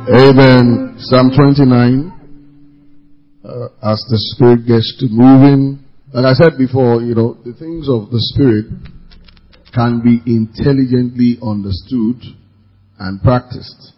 Amen. Psalm 29. As the Spirit gets to moving, like I said before, the things of the Spirit can be intelligently understood and practiced.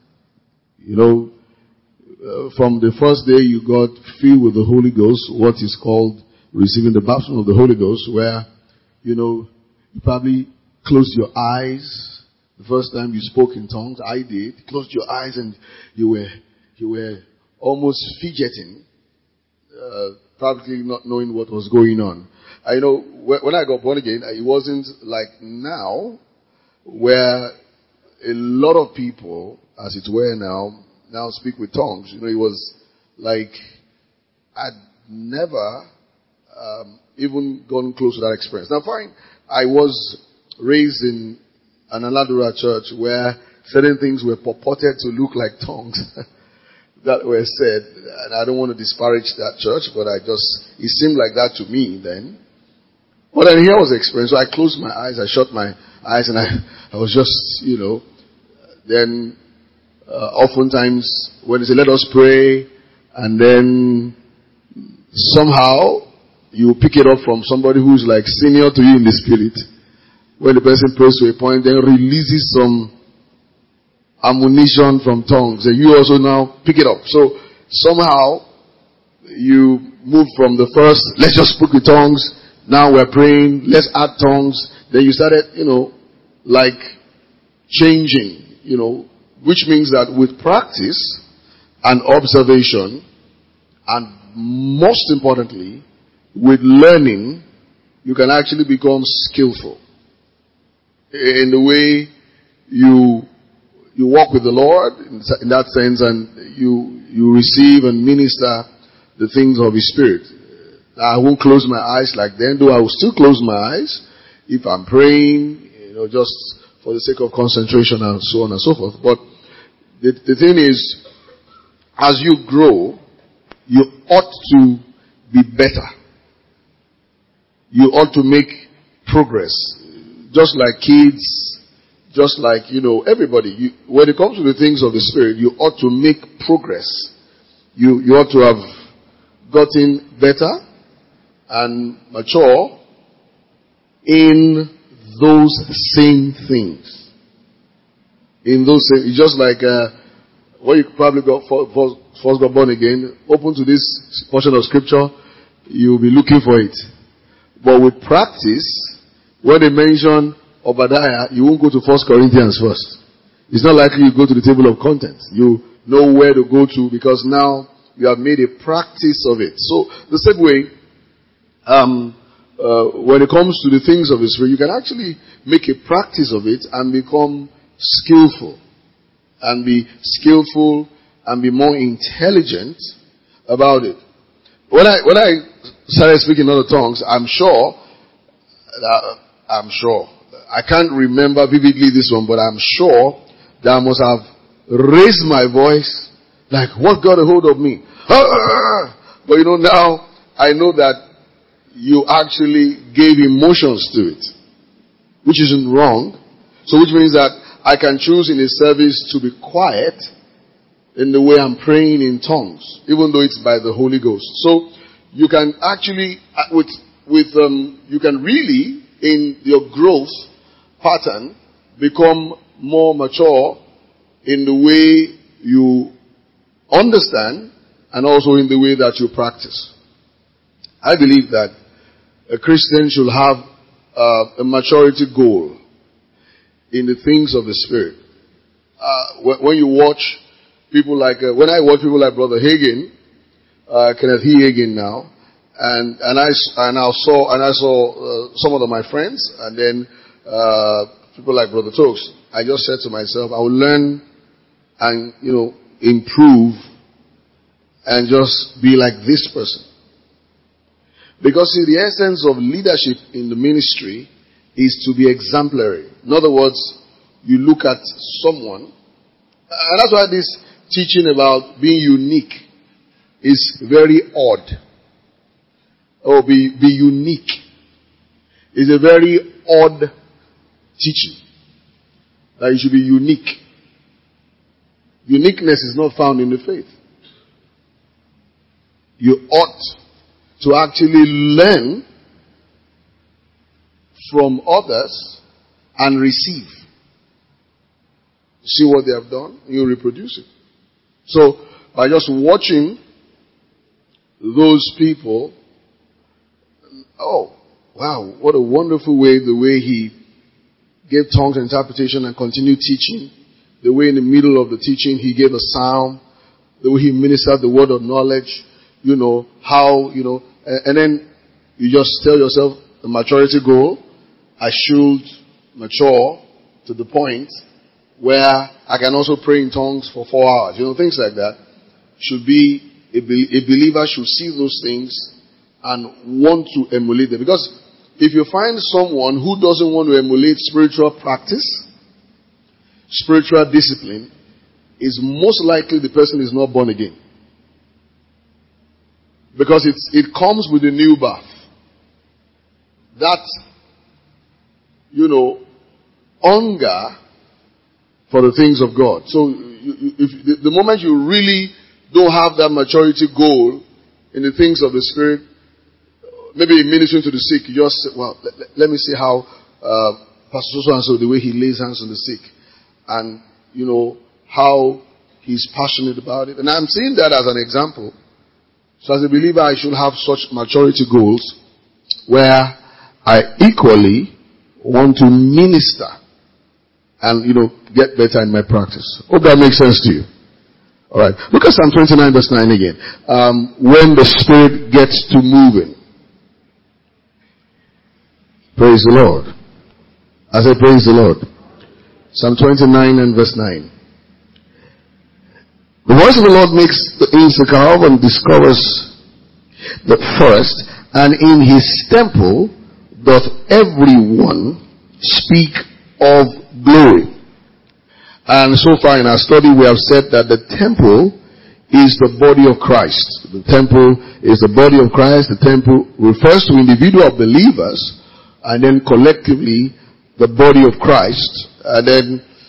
From the first day you got filled with the Holy Ghost, what is called receiving the baptism of the Holy Ghost, where, you probably closed your eyes. The first time you spoke in tongues, I did. Closed your eyes and you were almost fidgeting, probably not knowing what was going on. When I got born again, it wasn't like now, where a lot of people, as it were now speak with tongues. It was like I'd never even gone close to that experience. Now, fine, I was raised in an Aladura church where certain things were purported to look like tongues that were said. And I don't want to disparage that church, but it seemed like that to me then. But then here was the experience. So I closed my eyes, I shut my eyes, and I was just, then oftentimes when they say, let us pray, and then somehow you pick it up from somebody who's like senior to you in the spirit. When the person prays to a point, then releases some ammunition from tongues, and you also now pick it up. So somehow you move from the first, let's just speak with tongues. Now we're praying, let's add tongues. Then you started, like changing, which means that with practice and observation, and most importantly, with learning, you can actually become skillful in the way you walk with the Lord in that sense, and you receive and minister the things of His Spirit. I won't close my eyes like then, though I will still close my eyes if I'm praying, just for the sake of concentration and so on and so forth. But the thing is, as you grow, you ought to be better. You ought to make progress. Just like kids, just like, everybody. When it comes to the things of the Spirit, you ought to make progress. You ought to have gotten better and mature in those same things. It's just like when you probably first got born again, open to this portion of scripture, you'll be looking for it. But with practice, when they mention Obadiah, you won't go to 1 Corinthians first. It's not likely you go to the table of contents. You know where to go to because now you have made a practice of it. So the same way, when it comes to the things of the Spirit, you can actually make a practice of it and become skillful. And be skillful and be more intelligent about it. When I started speaking other tongues, I'm sure, I can't remember vividly this one, but I'm sure that I must have raised my voice like, what got a hold of me? But now I know that you actually gave emotions to it, which isn't wrong. So which means that I can choose in a service to be quiet in the way I'm praying in tongues, even though it's by the Holy Ghost. So you can actually, you can really, in your growth pattern, become more mature in the way you understand and also in the way that you practice. I believe that a Christian should have a maturity goal in the things of the Spirit. When you watch people like, when I watch people like Brother Hagin, Kenneth Hagin now, and I saw some of my friends, and then people like Brother Tokes, I just said to myself, I will learn and improve and just be like this person. Because see, the essence of leadership in the ministry is to be exemplary. In other words, you look at someone, and that's why this teaching about being unique is very odd. Oh, be unique is a very odd teaching. That you should be unique. Uniqueness is not found in the faith. You ought to actually learn from others and receive. See what they have done, you reproduce it. So, by just watching those people, oh, wow, what a wonderful way, the way he gave tongues interpretation and continued teaching. The way in the middle of the teaching he gave a psalm. The way he ministered the word of knowledge. How, and then you just tell yourself the maturity goal. I should mature to the point where I can also pray in tongues for 4 hours. Things like that. Should be, a believer should see those things and want to emulate them. Because if you find someone who doesn't want to emulate spiritual practice, spiritual discipline, is most likely the person is not born again. Because it comes with a new birth. That, hunger for the things of God. So, if the moment you really don't have that maturity goal in the things of the Spirit, maybe in ministering to the sick, you just say, well, let me see how Pastor so-and-so, the way he lays hands on the sick. And, how he's passionate about it. And I'm saying that as an example. So as a believer, I should have such maturity goals where I equally want to minister and, get better in my practice. Hope that makes sense to you. Alright. Look at Psalm 29 verse 9 again. When the Spirit gets to moving. Praise the Lord. I said praise the Lord. Psalm 29 and verse 9. The voice of the Lord makes the Issachar and discovers the forest, and in his temple doth everyone speak of glory. And so far in our study we have said that the temple is the body of Christ. The temple is the body of Christ. The temple refers to individual believers, and then collectively the body of Christ, and then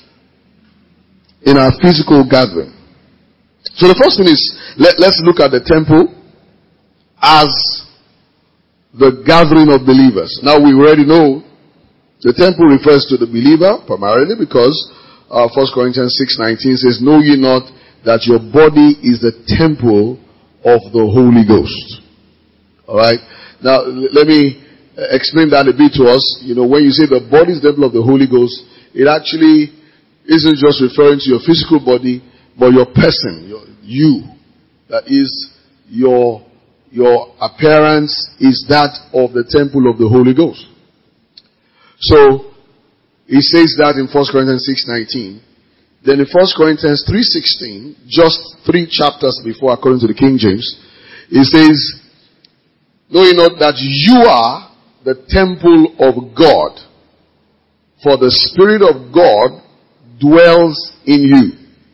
in our physical gathering. So the first thing is, let's look at the temple as the gathering of believers. Now we already know the temple refers to the believer primarily because 1 Corinthians 6:19 says, know ye not that your body is the temple of the Holy Ghost. Alright? Now let me explain that a bit to us. When you say the body is the temple of the Holy Ghost, it actually isn't just referring to your physical body, but your person, you. That is, your appearance is that of the temple of the Holy Ghost. So, he says that in 1 Corinthians 6:19. Then in 1 Corinthians 3:16, just 3 chapters before, according to the King James, he says, know ye not that you are the temple of God, for the Spirit of God dwells in you.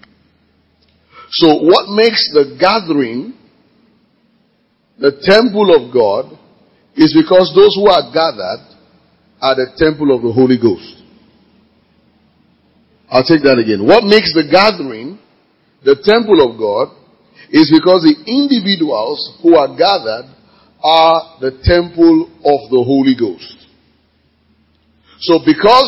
So what makes the gathering the temple of God is because those who are gathered are the temple of the Holy Ghost. I'll take that again. What makes the gathering the temple of God is because the individuals who are gathered are the temple of the Holy Ghost. So because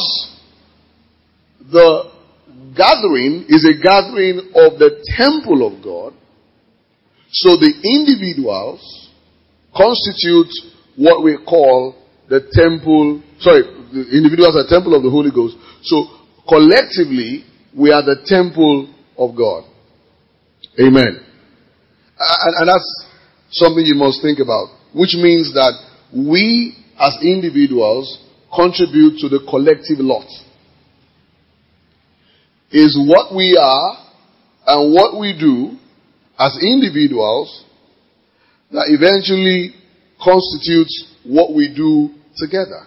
the gathering is a gathering of the temple of God, so the individuals constitute what we call the temple, the individuals are temple of the Holy Ghost. So collectively, we are the temple of God. Amen. And that's something you must think about, which means that we as individuals contribute to the collective lot. Is what we are and what we do as individuals that eventually constitutes what we do together.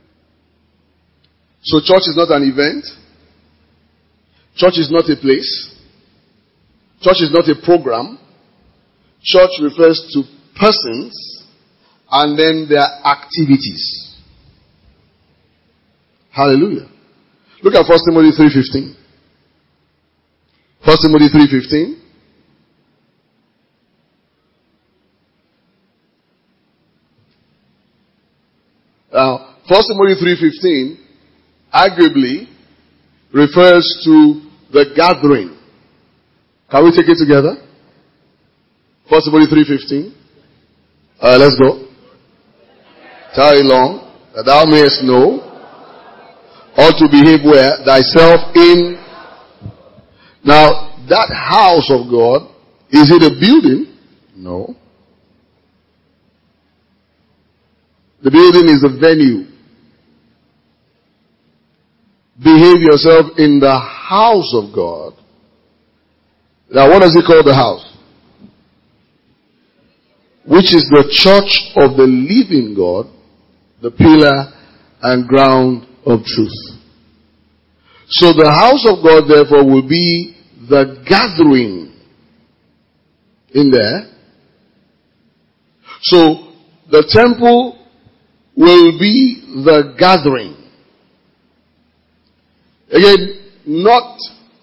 So church is not an event. Church is not a place. Church is not a program. Church refers to persons and then their activities. Hallelujah. Look at 1 Timothy 3:15. 1 Timothy 3:15. Now, 1 Timothy 3:15 arguably refers to the gathering. Can we take it together? 1 Timothy 3:15. Let's go. Tarry long, that thou mayest know, or to behave where? Thyself in. Now, that house of God, is it a building? No. The building is a venue. Behave yourself in the house of God. Now, what does he call the house? Which is the church of the living God, the pillar and ground of truth. So the house of God, therefore, will be the gathering in there. So the temple will be the gathering. Again, not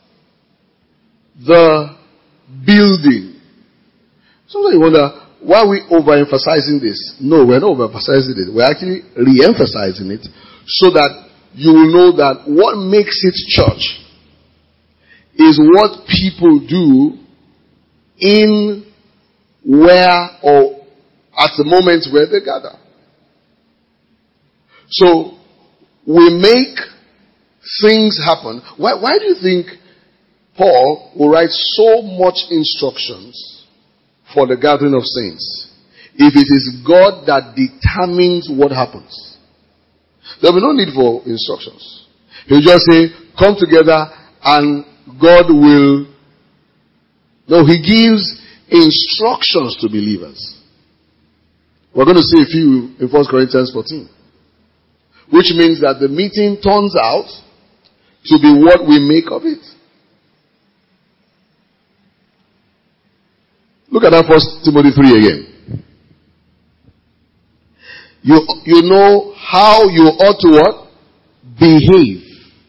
the building. Sometimes you wonder, why are we overemphasizing this? No, we're not overemphasizing it. We're actually re-emphasizing it so that you will know that what makes it church is what people do in, where, or at the moment where they gather. So, we make things happen. Why do you think Paul will write so much instructions for the gathering of saints if it is God that determines what happens? There will be no need for instructions. He'll just say, come together and God will. No, he gives instructions to believers. We're going to see a few in 1 Corinthians 14. Which means that the meeting turns out to be what we make of it. Look at that 1 Timothy 3 again. You know how you ought to what? Behave.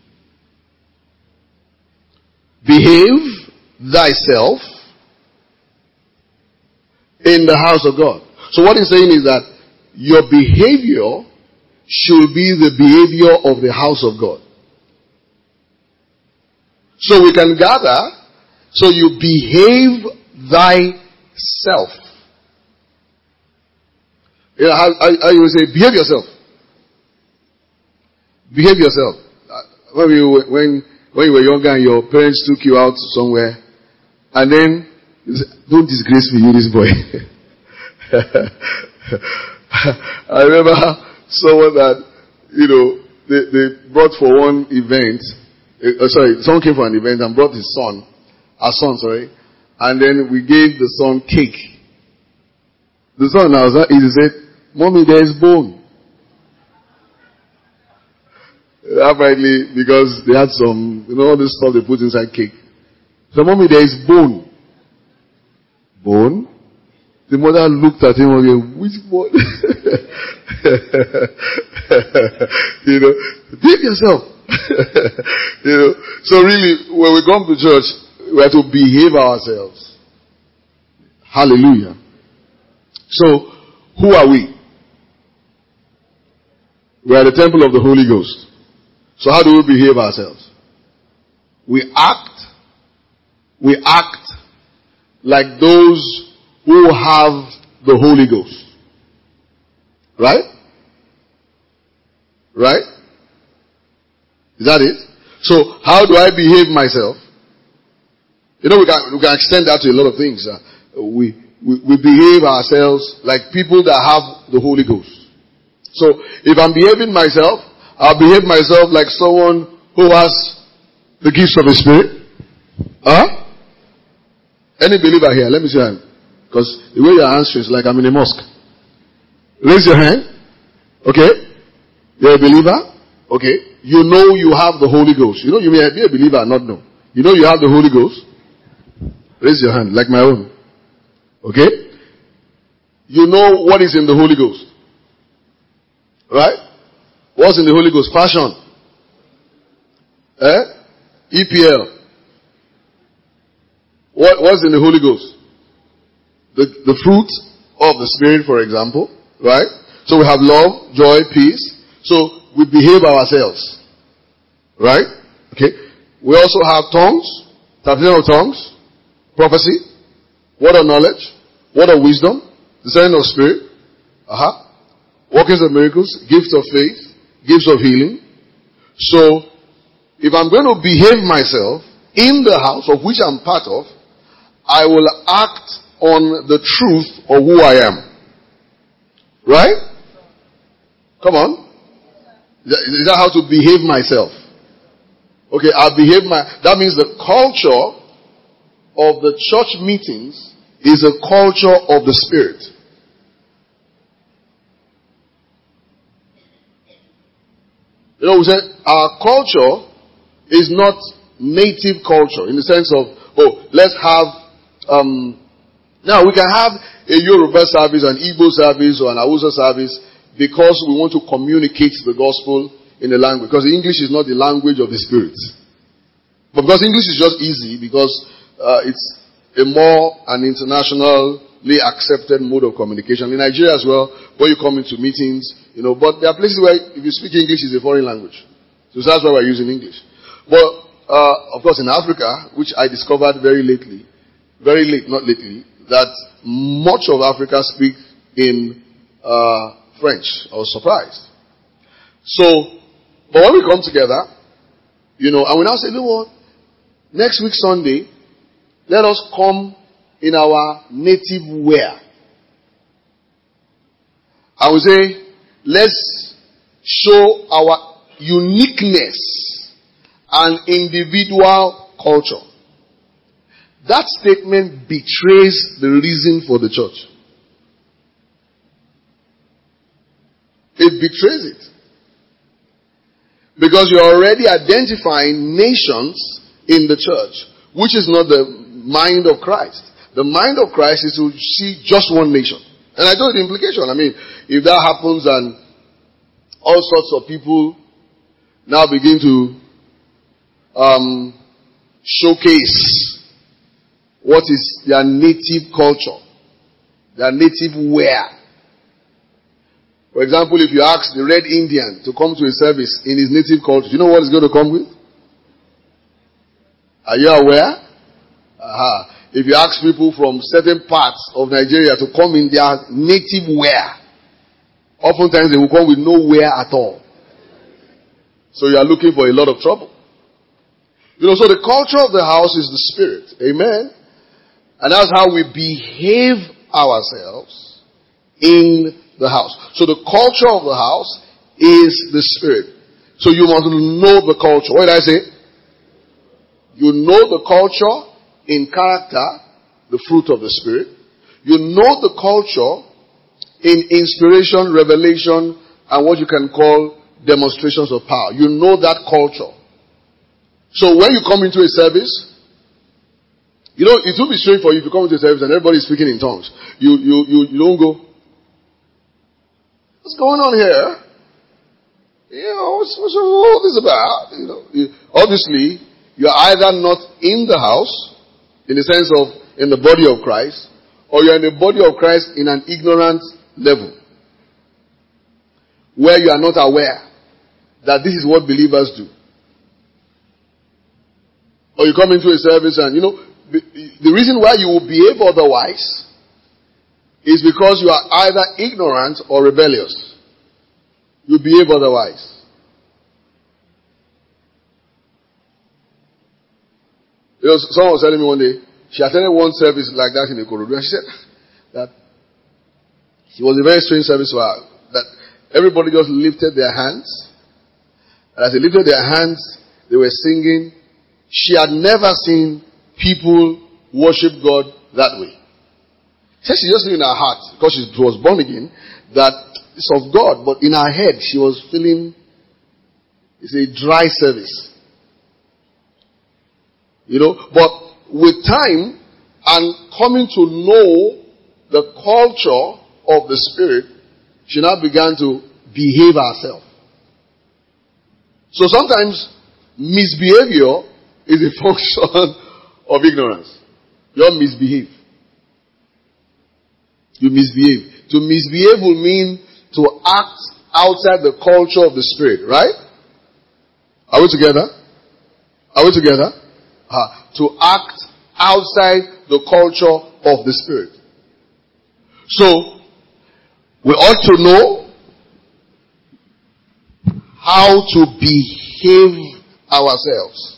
Behave thyself in the house of God. So what he's saying is that your behavior should be the behavior of the house of God. So we can gather, so you behave thyself. You know, how you say, behave yourself. Behave yourself. When you were younger and your parents took you out somewhere, and then you say, don't disgrace me, you this boy. I remember someone that, they brought for one event, someone came for an event and brought our son, and then we gave the son cake. The son now said, Mommy, there is bone. Apparently, because they had some, all this stuff they put inside cake. So, Mommy, there is bone. Bone? The mother looked at him again, which bone? Behave yourself. So really, when we come to church, we have to behave ourselves. Hallelujah. So, who are we? We are the temple of the Holy Ghost. So how do we behave ourselves? We act like those who have the Holy Ghost. Right? Right? Is that it? So how do I behave myself? We can extend that to a lot of things. We behave ourselves like people that have the Holy Ghost. So, if I'm behaving myself, I'll behave myself like someone who has the gifts of the Spirit. Huh? Any believer here? Let me see your hand. Because the way you're answering is like I'm in a mosque. Raise your hand. Okay? You're a believer? Okay. You know you have the Holy Ghost. You may be a believer and not know. You know you have the Holy Ghost? Raise your hand, like my own. Okay? You know what is in the Holy Ghost. Right? What's in the Holy Ghost? Passion. EPL. What's in the Holy Ghost? The fruit of the Spirit, for example, right? So we have love, joy, peace. So we behave ourselves, right? Okay. We also have tongues, interpretation of tongues, prophecy, word of knowledge, word of wisdom, discerning of spirit, workings of miracles, gifts of faith, gifts of healing. So if I'm going to behave myself in the house of which I'm part of, I will act on the truth of who I am. Right? Come on. Is that how to behave myself? Okay, that means the culture of the church meetings is a culture of the Spirit. You know, we said our culture is not native culture in the sense of, let's have, now we can have a Yoruba service, an Igbo service, or an Hausa service because we want to communicate the gospel in a language. Because English is not the language of the Spirit. But because English is just easy, because it's an internationally accepted mode of communication. In Nigeria as well, when you come into meetings, but there are places where if you speak English, it's a foreign language. So that's why we're using English. But, of course, in Africa, which I discovered very late, not lately, that much of Africa speak in French. I was surprised. So, but when we come together, and we now say, you know what? Next week Sunday, let us come in our native wear. And we say, let's show our uniqueness and individual culture. That statement betrays the reason for the church. It betrays it. Because you're already identifying nations in the church, which is not the mind of Christ. The mind of Christ is to see just one nation. And I told you the implication. I mean, if that happens and all sorts of people now begin to showcase what is their native culture, their native wear. For example, if you ask the Red Indian to come to a service in his native culture, do you know what he's going to come with? Are you aware? If you ask people from certain parts of Nigeria to come in their native wear, oftentimes they will come with no wear at all. So you are looking for a lot of trouble. So the culture of the house is the Spirit. Amen? And that's how we behave ourselves in the house. So the culture of the house is the Spirit. So you must know the culture. What did I say? You know the culture in character, the fruit of the Spirit. You know the culture in inspiration, revelation, and what you can call demonstrations of power. You know that culture. So when you come into a service, it will be strange for you if you come into a service and everybody is speaking in tongues. You don't go, what's going on here? What's all this about? Obviously, you're either not in the house, in the sense of in the body of Christ, or you're in the body of Christ in an ignorant level, where you are not aware that this is what believers do. Or you come into a service and, the reason why you will behave otherwise is because you are either ignorant or rebellious. You behave otherwise. Someone was telling me one day, she attended one service like that in Ikorodu, and she said that it was a very strange service for her, that everybody just lifted their hands, and as they lifted their hands, they were singing. She had never seen people worship God that way. She said she just knew in her heart, because she was born again, that it's of God, but in her head she was feeling it's a dry service. But with time and coming to know the culture of the Spirit, she now began to behave herself. So sometimes misbehavior is a function of ignorance. You all misbehave. You misbehave. To misbehave will mean to act outside the culture of the Spirit, right? Are we together? Are we together? To act outside the culture of the Spirit. So, we ought to know how to behave ourselves.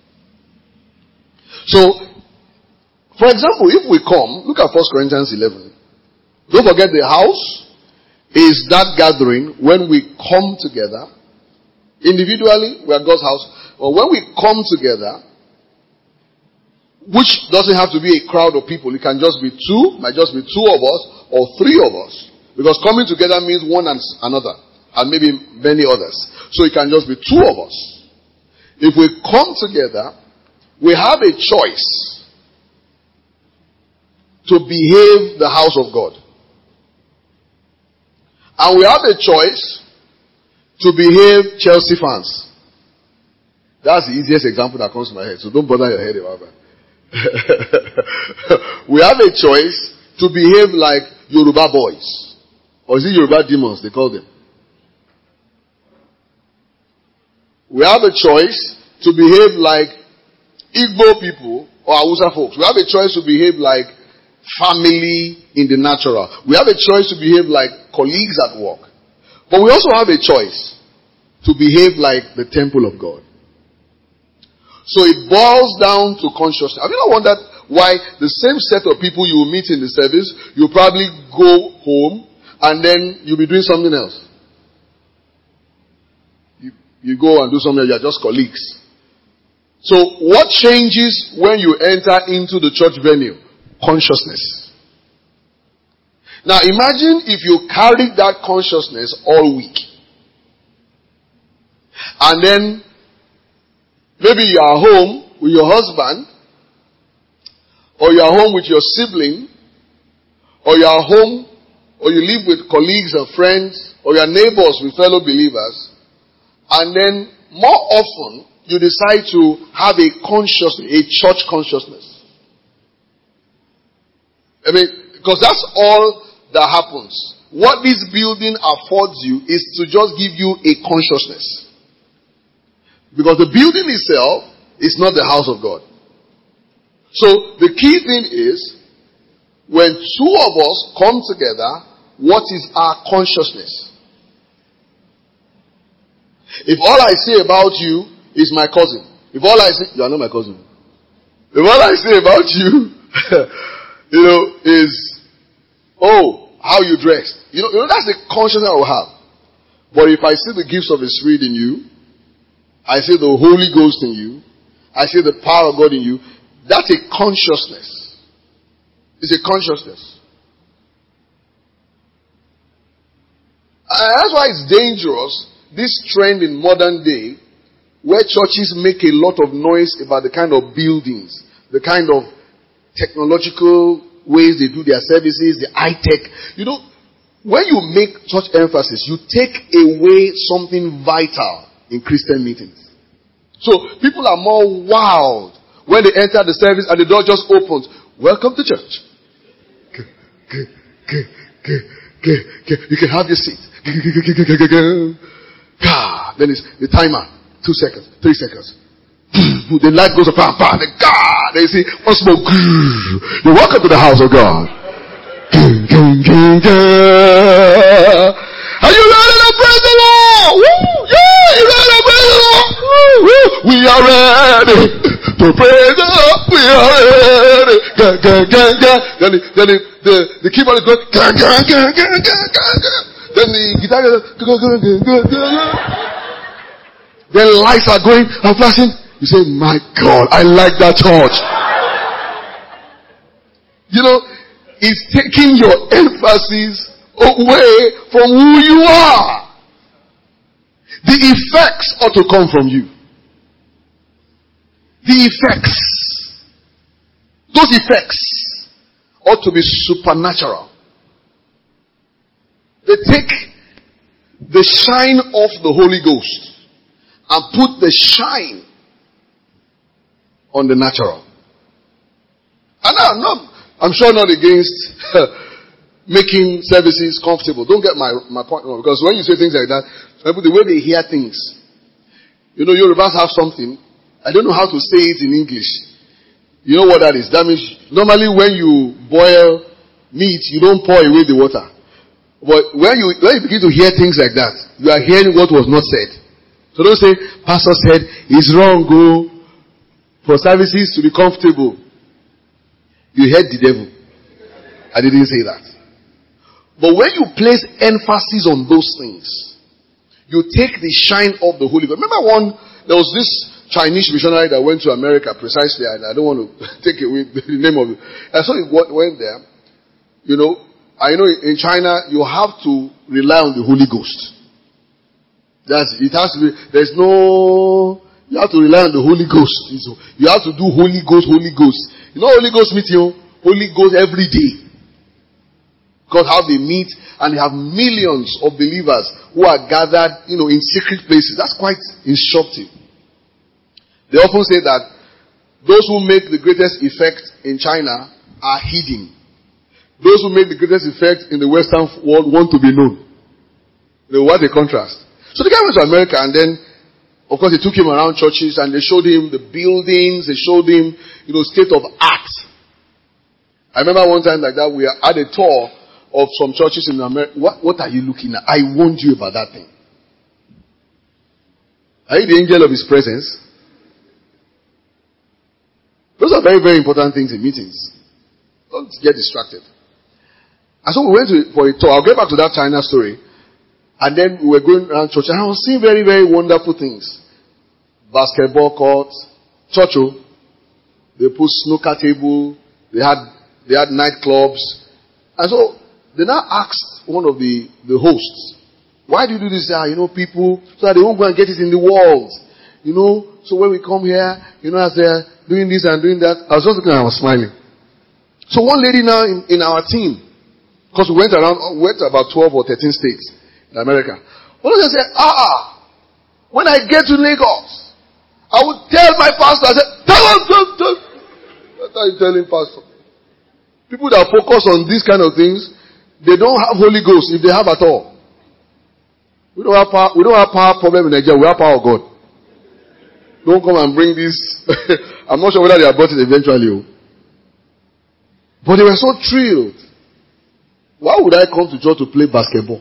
So, for example, if we come, look at 1 Corinthians 11. Don't forget the house is that gathering when we come together. Individually, we are God's house. But when we come together, which doesn't have to be a crowd of people. It can just be two, might just be two of us or three of us. Because coming together means one and another. And maybe many others. So it can just be two of us. If we come together, we have a choice to behave the house of God. And we have a choice to behave Chelsea fans. That's the easiest example that comes to my head. So don't bother your head about that. We have a choice to behave like Yoruba boys. Or is it Yoruba demons they call them? We have a choice to behave like Igbo people or Hausa folks. We have a choice to behave like family in the natural. We have a choice to behave like colleagues at work. But we also have a choice to behave like the temple of God. So it boils down to consciousness. Have you not wondered why the same set of people you will meet in the service, you probably go home and then you'll be doing something else? You go and do something else, you're just colleagues. So what changes when you enter into the church venue? Consciousness. Now imagine if you carried that consciousness all week. And then maybe you are home with your husband, or you are home with your sibling, or you are home, or you live with colleagues and friends, or you are neighbors with fellow believers, and then more often you decide to have a consciousness, a church consciousness. I mean, because that's all that happens. What this building affords you is to just give you a consciousness. Because the building itself is not the house of God. So the key thing is, when two of us come together, what is our consciousness? If all I say about you is my cousin, if all I say, you are not my cousin. If all I say about you, is, oh, how you dressed. You know, that's the consciousness I will have. But if I see the gifts of the Spirit in you, I see the Holy Ghost in you, I see the power of God in you, that's a consciousness. It's a consciousness. And that's why it's dangerous, this trend in modern day, where churches make a lot of noise about the kind of buildings, the kind of technological ways they do their services, the high-tech. You know, when you make such emphasis, you take away something vital in Christian meetings. So people are more wild when they enter the service and the door just opens. Welcome to church. You can have your seat. Then it's the timer. 2 seconds, 3 seconds. The light goes up, then you see one smoke. You're welcome to the house of God. Are you ready to praise the Lord? Woo! Yeah, you ready to praise the Lord? Woo! Woo! We are ready to praise the Lord. We are ready. Then the keyboard is going. Then the guitar goes. Then lights are going and flashing. You say, my God, I like that church. You know, it's taking your emphasis away from who you are. The effects ought to come from you. The effects. Those effects ought to be supernatural. They take the shine of the Holy Ghost and put the shine on the natural. And I'm sure not against making services comfortable. Don't get my point wrong. Because when you say things like that, people, the way they hear things, Yorubas have something. I don't know how to say it in English. You know what that is? That means normally when you boil meat, you don't pour away the water. But when you begin to hear things like that, you are hearing what was not said. So don't say, Pastor said, it's wrong, go for services to be comfortable. You heard the devil. I didn't say that. But when you place emphasis on those things, you take the shine of the Holy Ghost. Remember there was this Chinese missionary that went to America precisely, and I don't want to take away the name of it. And so he went there. I know in China, you have to rely on the Holy Ghost. You have to rely on the Holy Ghost. You have to do Holy Ghost. Holy Ghost meeting, Holy Ghost every day. God, how they meet, and they have millions of believers who are gathered, in secret places. That's quite instructive. They often say that those who make the greatest effect in China are hidden. Those who make the greatest effect in the Western world want to be known. What a contrast. So the guy went to America, and then, of course, they took him around churches, and they showed him the buildings, they showed him, state of art. I remember one time like that, we had a tour of some churches in America. What are you looking at? I warned you about that thing. Are you the angel of his presence? Those are very, very important things in meetings. Don't get distracted. And so we went for a tour. I'll get back to that China story. And then we were going around church, and I was seeing very, very wonderful things. Basketball courts, church, they put snooker table, they had nightclubs. And so they now asked one of the hosts, why do you do this? People, so that they won't go and get it in the world. So when we come here, as they're doing this and doing that, I was just looking and I was smiling. So one lady now in our team, because we went about 12 or 13 states in America. One of them said, when I get to Lagos, I would tell my pastor, I said, tell us. What are you telling pastor? People that focus on these kind of things, they don't have Holy Ghost, if they have at all. We don't have power problem in Nigeria. We have power of God. Don't come and bring this. I'm not sure whether they have brought it eventually. But they were so thrilled. Why would I come to church to play basketball?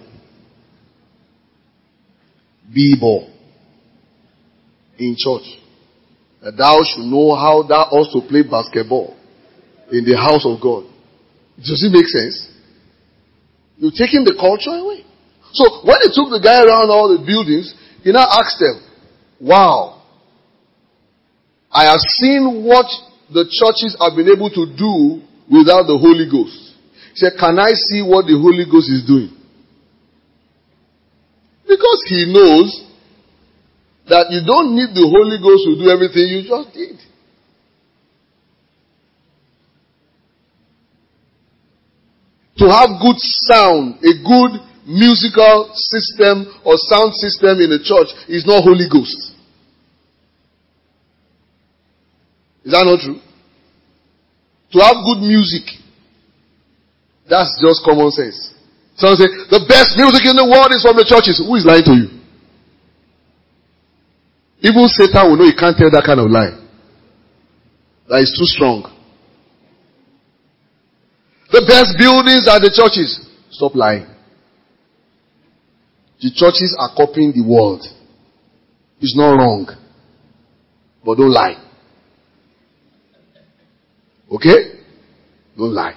B-ball. In church. That thou should know how thou ought to play basketball in the house of God. Does it make sense? You're taking the culture away. So when they took the guy around all the buildings, he now asked them, wow, I have seen what the churches have been able to do without the Holy Ghost. He said, can I see what the Holy Ghost is doing? Because he knows that you don't need the Holy Ghost to do everything you just did. To have good sound, a good musical system or sound system in a church is not Holy Ghost. Is that not true? To have good music, that's just common sense. Someone say, the best music in the world is from the churches. Who is lying to you? Even Satan will know he can't tell that kind of lie. That is too strong. The best buildings are the churches. Stop lying. The churches are copying the world. It's not wrong. But don't lie. Okay? Don't lie.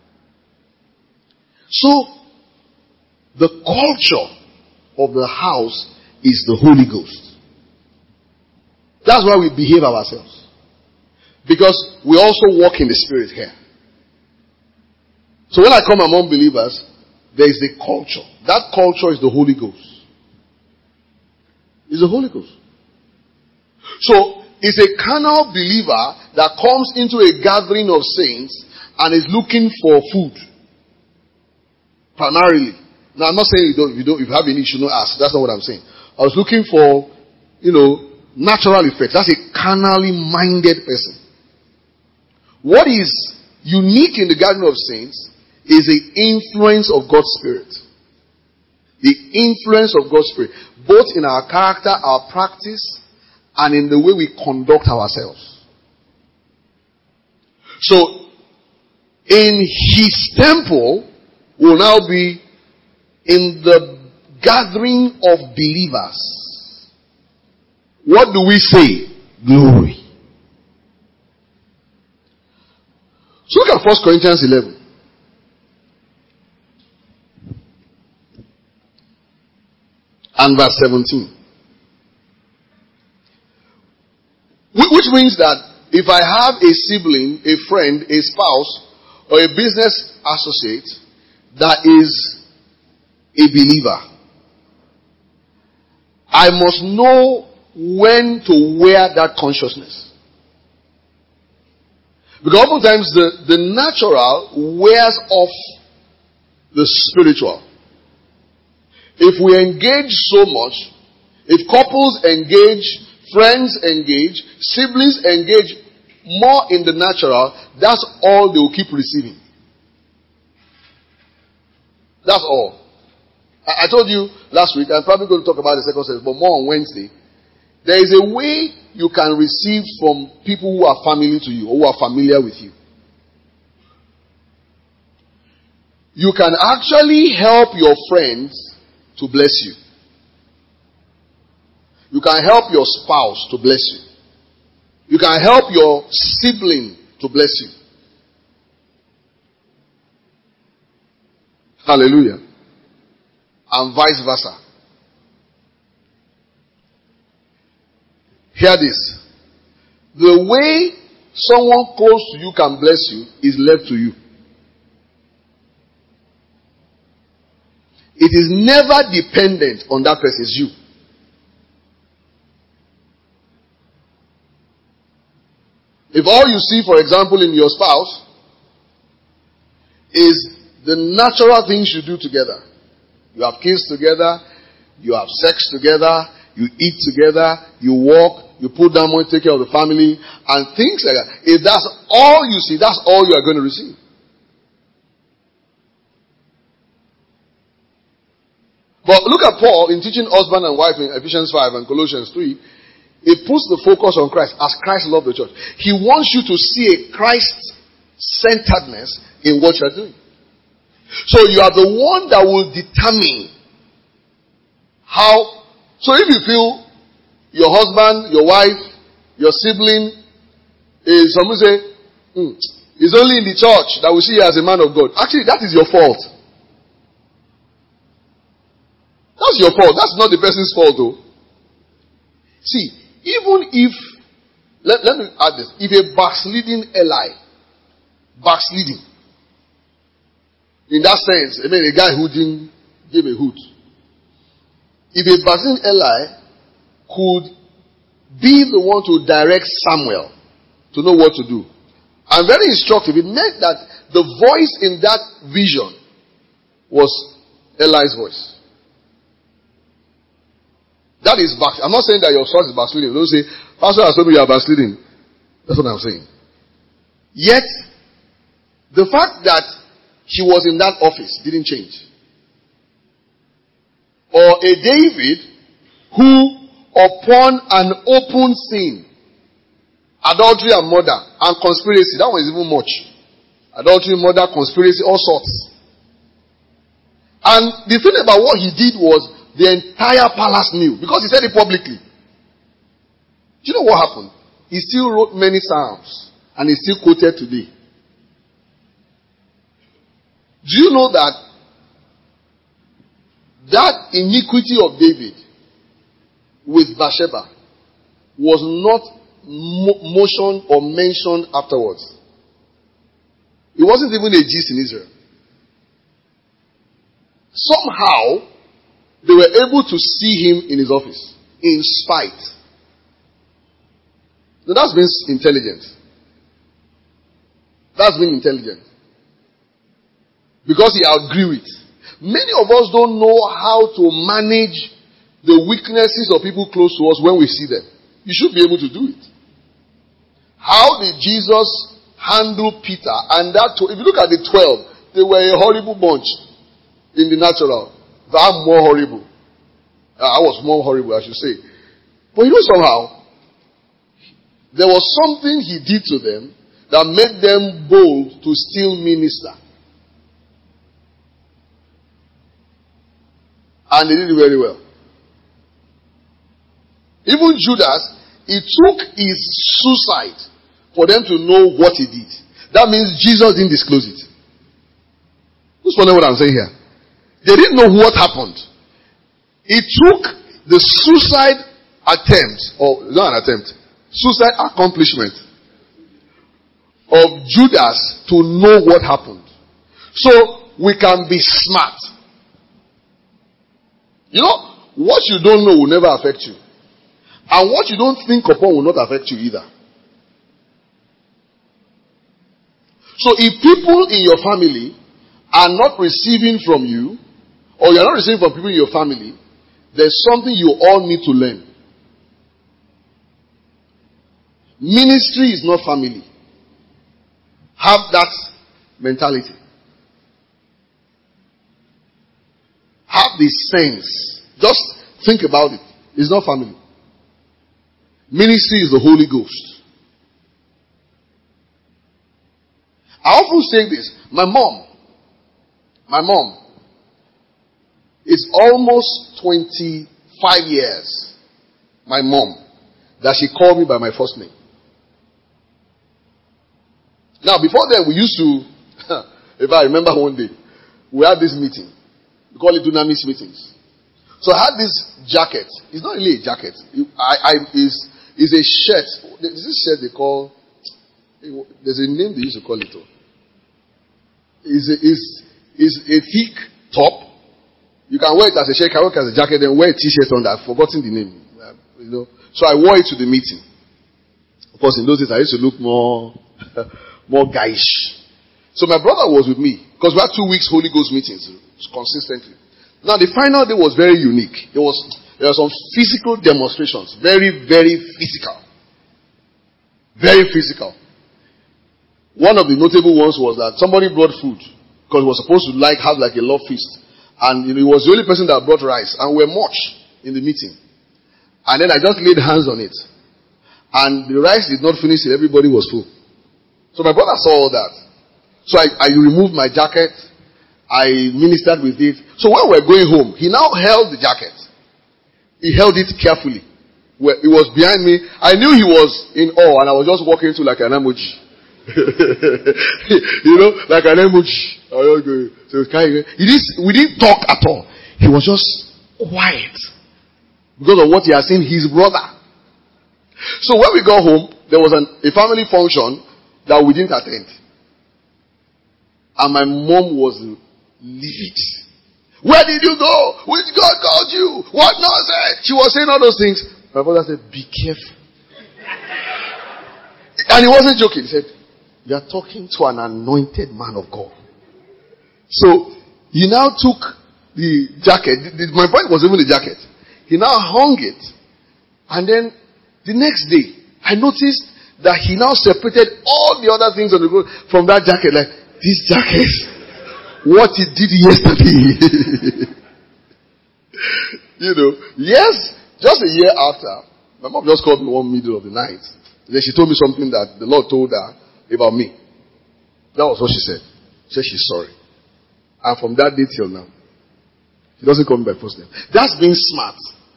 So, the culture of the house is the Holy Ghost. That's why we behave ourselves. Because we also walk in the Spirit here. So when I come among believers, there is a culture. That culture is the Holy Ghost. It's the Holy Ghost. So, it's a carnal believer that comes into a gathering of saints and is looking for food. Primarily. Now, I'm not saying if you have any issue, don't ask. That's not what I'm saying. I was looking for, natural effects. That's a carnally minded person. What is unique in the garden of saints is the influence of God's Spirit. The influence of God's Spirit, both in our character, our practice, and in the way we conduct ourselves. So, in His temple will now be in the gathering of believers. What do we say? Glory. So look at 1 Corinthians 11. And verse 17. Which means that if I have a sibling, a friend, a spouse, or a business associate that is a believer, I must know when to wear that consciousness. Because oftentimes the natural wears off the spiritual. If we engage so much, if couples engage, friends engage, siblings engage more in the natural, that's all they will keep receiving. That's all. I told you last week, I'm probably going to talk about the second service, but more on Wednesday. There is a way you can receive from people who are family to you, or who are familiar with you. You can actually help your friends to bless you. You can help your spouse to bless you. You can help your sibling to bless you. Hallelujah. And vice versa. Hear this. The way someone close to you can bless you is left to you. It is never dependent on that person. It's you. If all you see, for example, in your spouse is the natural things you do together. You have kids together, you have sex together, you eat together, you walk, you put down money, take care of the family, and things like that. If that's all you see, that's all you are going to receive. But look at Paul in teaching husband and wife in Ephesians 5 and Colossians 3. It puts the focus on Christ as Christ loved the church. He wants you to see a Christ-centeredness in what you are doing. So you are the one that will determine how. So if you feel your husband, your wife, your sibling is, someone say, is only in the church that we see you as a man of God. Actually, that is your fault. That's your fault. That's not the person's fault, though. See, even if, let me add this. If a backsliding Eli, backsliding, in that sense, I mean, a guy who didn't give a hoot. If a backsliding Eli could be the one to direct Samuel to know what to do, and very instructive, it meant that the voice in that vision was Eli's voice. That is back. I'm not saying that your source is backsliding. Don't say, Pastor has told me you are backsliding. That's what I'm saying. Yet, the fact that he was in that office didn't change. Or a David who, upon an open sin, adultery and murder and conspiracy, that one is even much. Adultery, murder, conspiracy, all sorts. And the thing about what he did was, the entire palace knew. Because he said it publicly. Do you know what happened? He still wrote many psalms. And he's still quoted today. Do you know that that iniquity of David with Bathsheba was not motioned or mentioned afterwards? It wasn't even a gist in Israel. Somehow, they were able to see him in his office, in spite. Now that's being intelligent. That's being intelligent. Because he outgrew it. Many of us don't know how to manage the weaknesses of people close to us when we see them. You should be able to do it. How did Jesus handle Peter. And that, if you look at the 12, they were a horrible bunch in the natural. I'm more horrible. I was more horrible, I should say. But somehow, there was something he did to them that made them bold to still minister. And they did it very well. Even Judas, it took his suicide for them to know what he did. That means Jesus didn't disclose it. Who's following what I'm saying here? They didn't know what happened. It took the suicide attempt, or not an attempt, suicide accomplishment of Judas to know what happened. So we can be smart. What you don't know will never affect you. And what you don't think upon will not affect you either. So if people in your family are not receiving from you, or you're not receiving from people in your family, there's something you all need to learn. Ministry is not family. Have that mentality. Have the sense. Just think about it. It's not family. Ministry is the Holy Ghost. I often say this. My mom is almost 25 years. My mom, that she called me by my first name. Now, before then, we used to, if I remember one day, we had this meeting. We call it Dunamis meetings. So I had this jacket. It's not really a jacket. It's a shirt. There's this shirt they call, there's a name they used to call it. It's a thick top. You can wear it as a shirt, you can wear it as a jacket, then wear a t-shirt on that. I've forgotten the name. So I wore it to the meeting. Of course, in those days, I used to look more guyish. So my brother was with me, because we had 2 weeks Holy Ghost meetings consistently. Now the final day was very unique. There were some physical demonstrations. Very, very physical. Very physical. One of the notable ones was that somebody brought food, because we were supposed to have a love feast. And he was the only person that brought rice. And we were much in the meeting. And then I just laid hands on it. And the rice did not finish till everybody was full. So my brother saw all that. So I removed my jacket. I ministered with it. So when we were going home, he now held the jacket. He held it carefully. It was behind me. I knew he was in awe, and I was just walking to like an emoji. Like an emoji. So we didn't talk at all. He was just quiet. Because of what he had seen his brother. So when we got home, there was a family function that we didn't attend. And my mom was livid. Where did you go? Which God called you? What nonsense? She was saying all those things. My brother said, be careful. And he wasn't joking. He said, you are talking to an anointed man of God. So he now took the jacket. My point was even the jacket. He now hung it. And then the next day, I noticed that he now separated all the other things on the road from that jacket. Like, this jacket, what he did yesterday. Yes, just a year after, my mom just called me one middle of the night. Then she told me something that the Lord told her about me. That was what she said. She said she's sorry. And from that day till now, she doesn't call me by first name. That's being smart.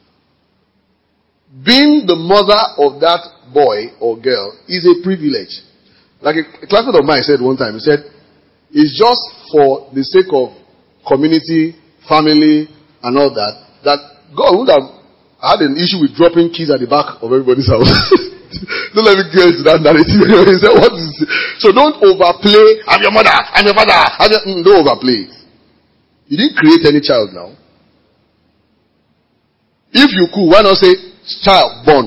Being the mother of that boy or girl is a privilege. Like a classmate of mine said one time, he said, it's just for the sake of community, family, and all that God would have had an issue with dropping keys at the back of everybody's house. Don't let me get into that narrative. He said, what is it? So don't overplay, I'm your mother, I'm your father. Don't overplay it. You didn't create any child now. If you could, why not say, child born?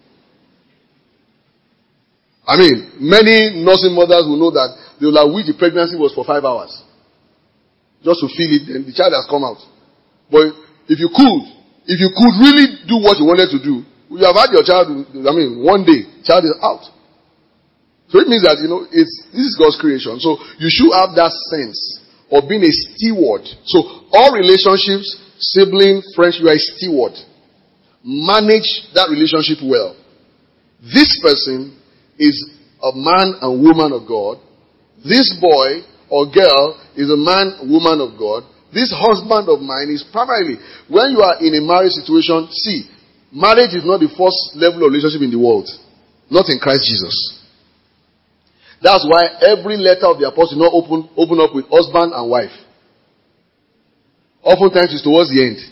I mean, many nursing mothers will know that they will have wished the pregnancy was for 5 hours. Just to feel it, then the child has come out. But if you could really do what you wanted to do, you have had your child, one day, child is out. So it means that, this is God's creation. So you should have that sense of being a steward. So all relationships, sibling, friends, you are a steward. Manage that relationship well. This person is a man and woman of God. This boy or girl is a man, woman of God. This husband of mine is primarily, when you are in a marriage situation, see, marriage is not the first level of relationship in the world. Not in Christ Jesus. That's why every letter of the apostle not open up with husband and wife. Oftentimes it's towards the end.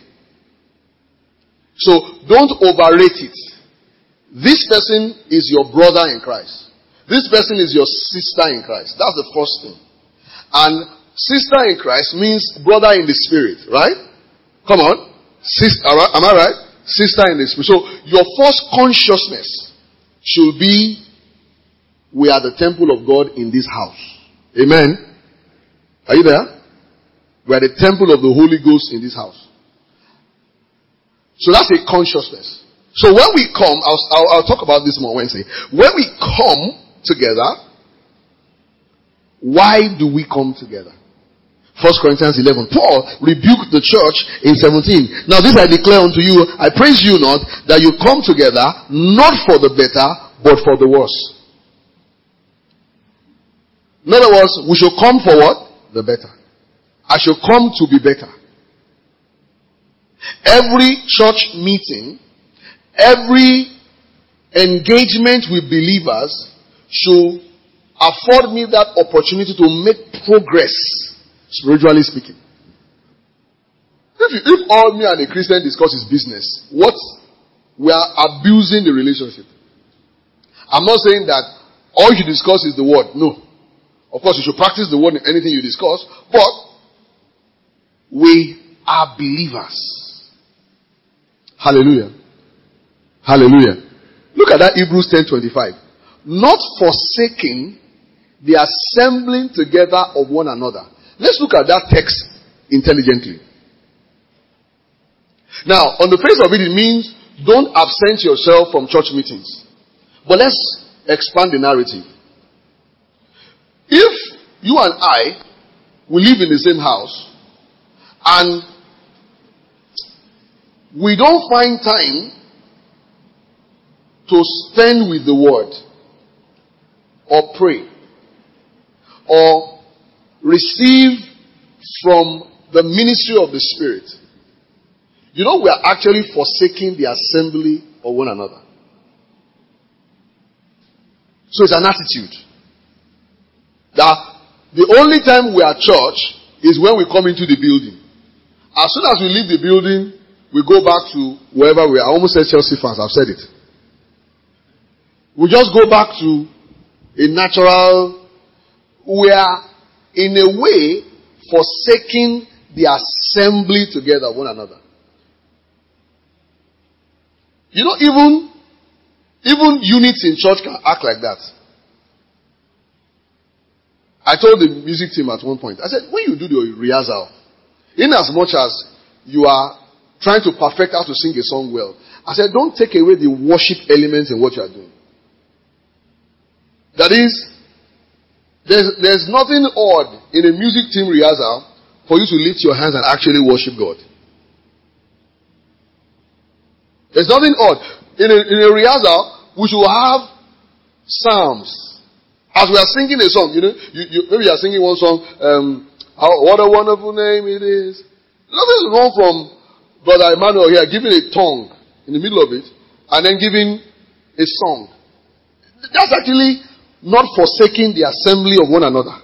So don't overrate it. This person is your brother in Christ. This person is your sister in Christ. That's the first thing. And sister in Christ means brother in the spirit, right? Come on. Sister, am I right? Sister in the spirit. So your first consciousness should be, we are the temple of God in this house. Amen. Are you there? We are the temple of the Holy Ghost in this house. So that's a consciousness. So when we come, I'll talk about this more Wednesday. When we come together, why do we come together? 1 Corinthians 11. Paul rebuked the church in 17. Now this I declare unto you, I praise you not, that you come together, not for the better, but for the worse. In other words, we should come for what? The better. I should come to be better. Every church meeting, every engagement with believers should afford me that opportunity to make progress, spiritually speaking. If all me and a Christian discuss is business, what? We are abusing the relationship. I'm not saying that all you discuss is the word. No. Of course, you should practice the word in anything you discuss, but we are believers. Hallelujah. Hallelujah. Look at that Hebrews 10:25. Not forsaking the assembling together of one another. Let's look at that text intelligently. Now, on the face of it, it means don't absent yourself from church meetings. But let's expand the narrative. If you and I will live in the same house and we don't find time to spend with the word or pray or receive from the ministry of the Spirit, we are actually forsaking the assembly of one another. So it's an attitude that the only time we are church is when we come into the building. As soon as we leave the building, we go back to wherever we are. I almost said Chelsea fans, I've said it. We just go back to a natural, we are in a way forsaking the assembly together of one another. Even units in church can act like that. I told the music team at one point, I said, when you do the rehearsal, in as much as you are trying to perfect how to sing a song well, I said, don't take away the worship elements in what you are doing. That is, there's nothing odd in a music team rehearsal for you to lift your hands and actually worship God. There's nothing odd. In a rehearsal, we should have psalms. As we are singing a song, maybe you are singing one song, what a wonderful name it is. Nothing is wrong from Brother Emmanuel here giving a tongue in the middle of it and then giving a song. That's actually not forsaking the assembly of one another.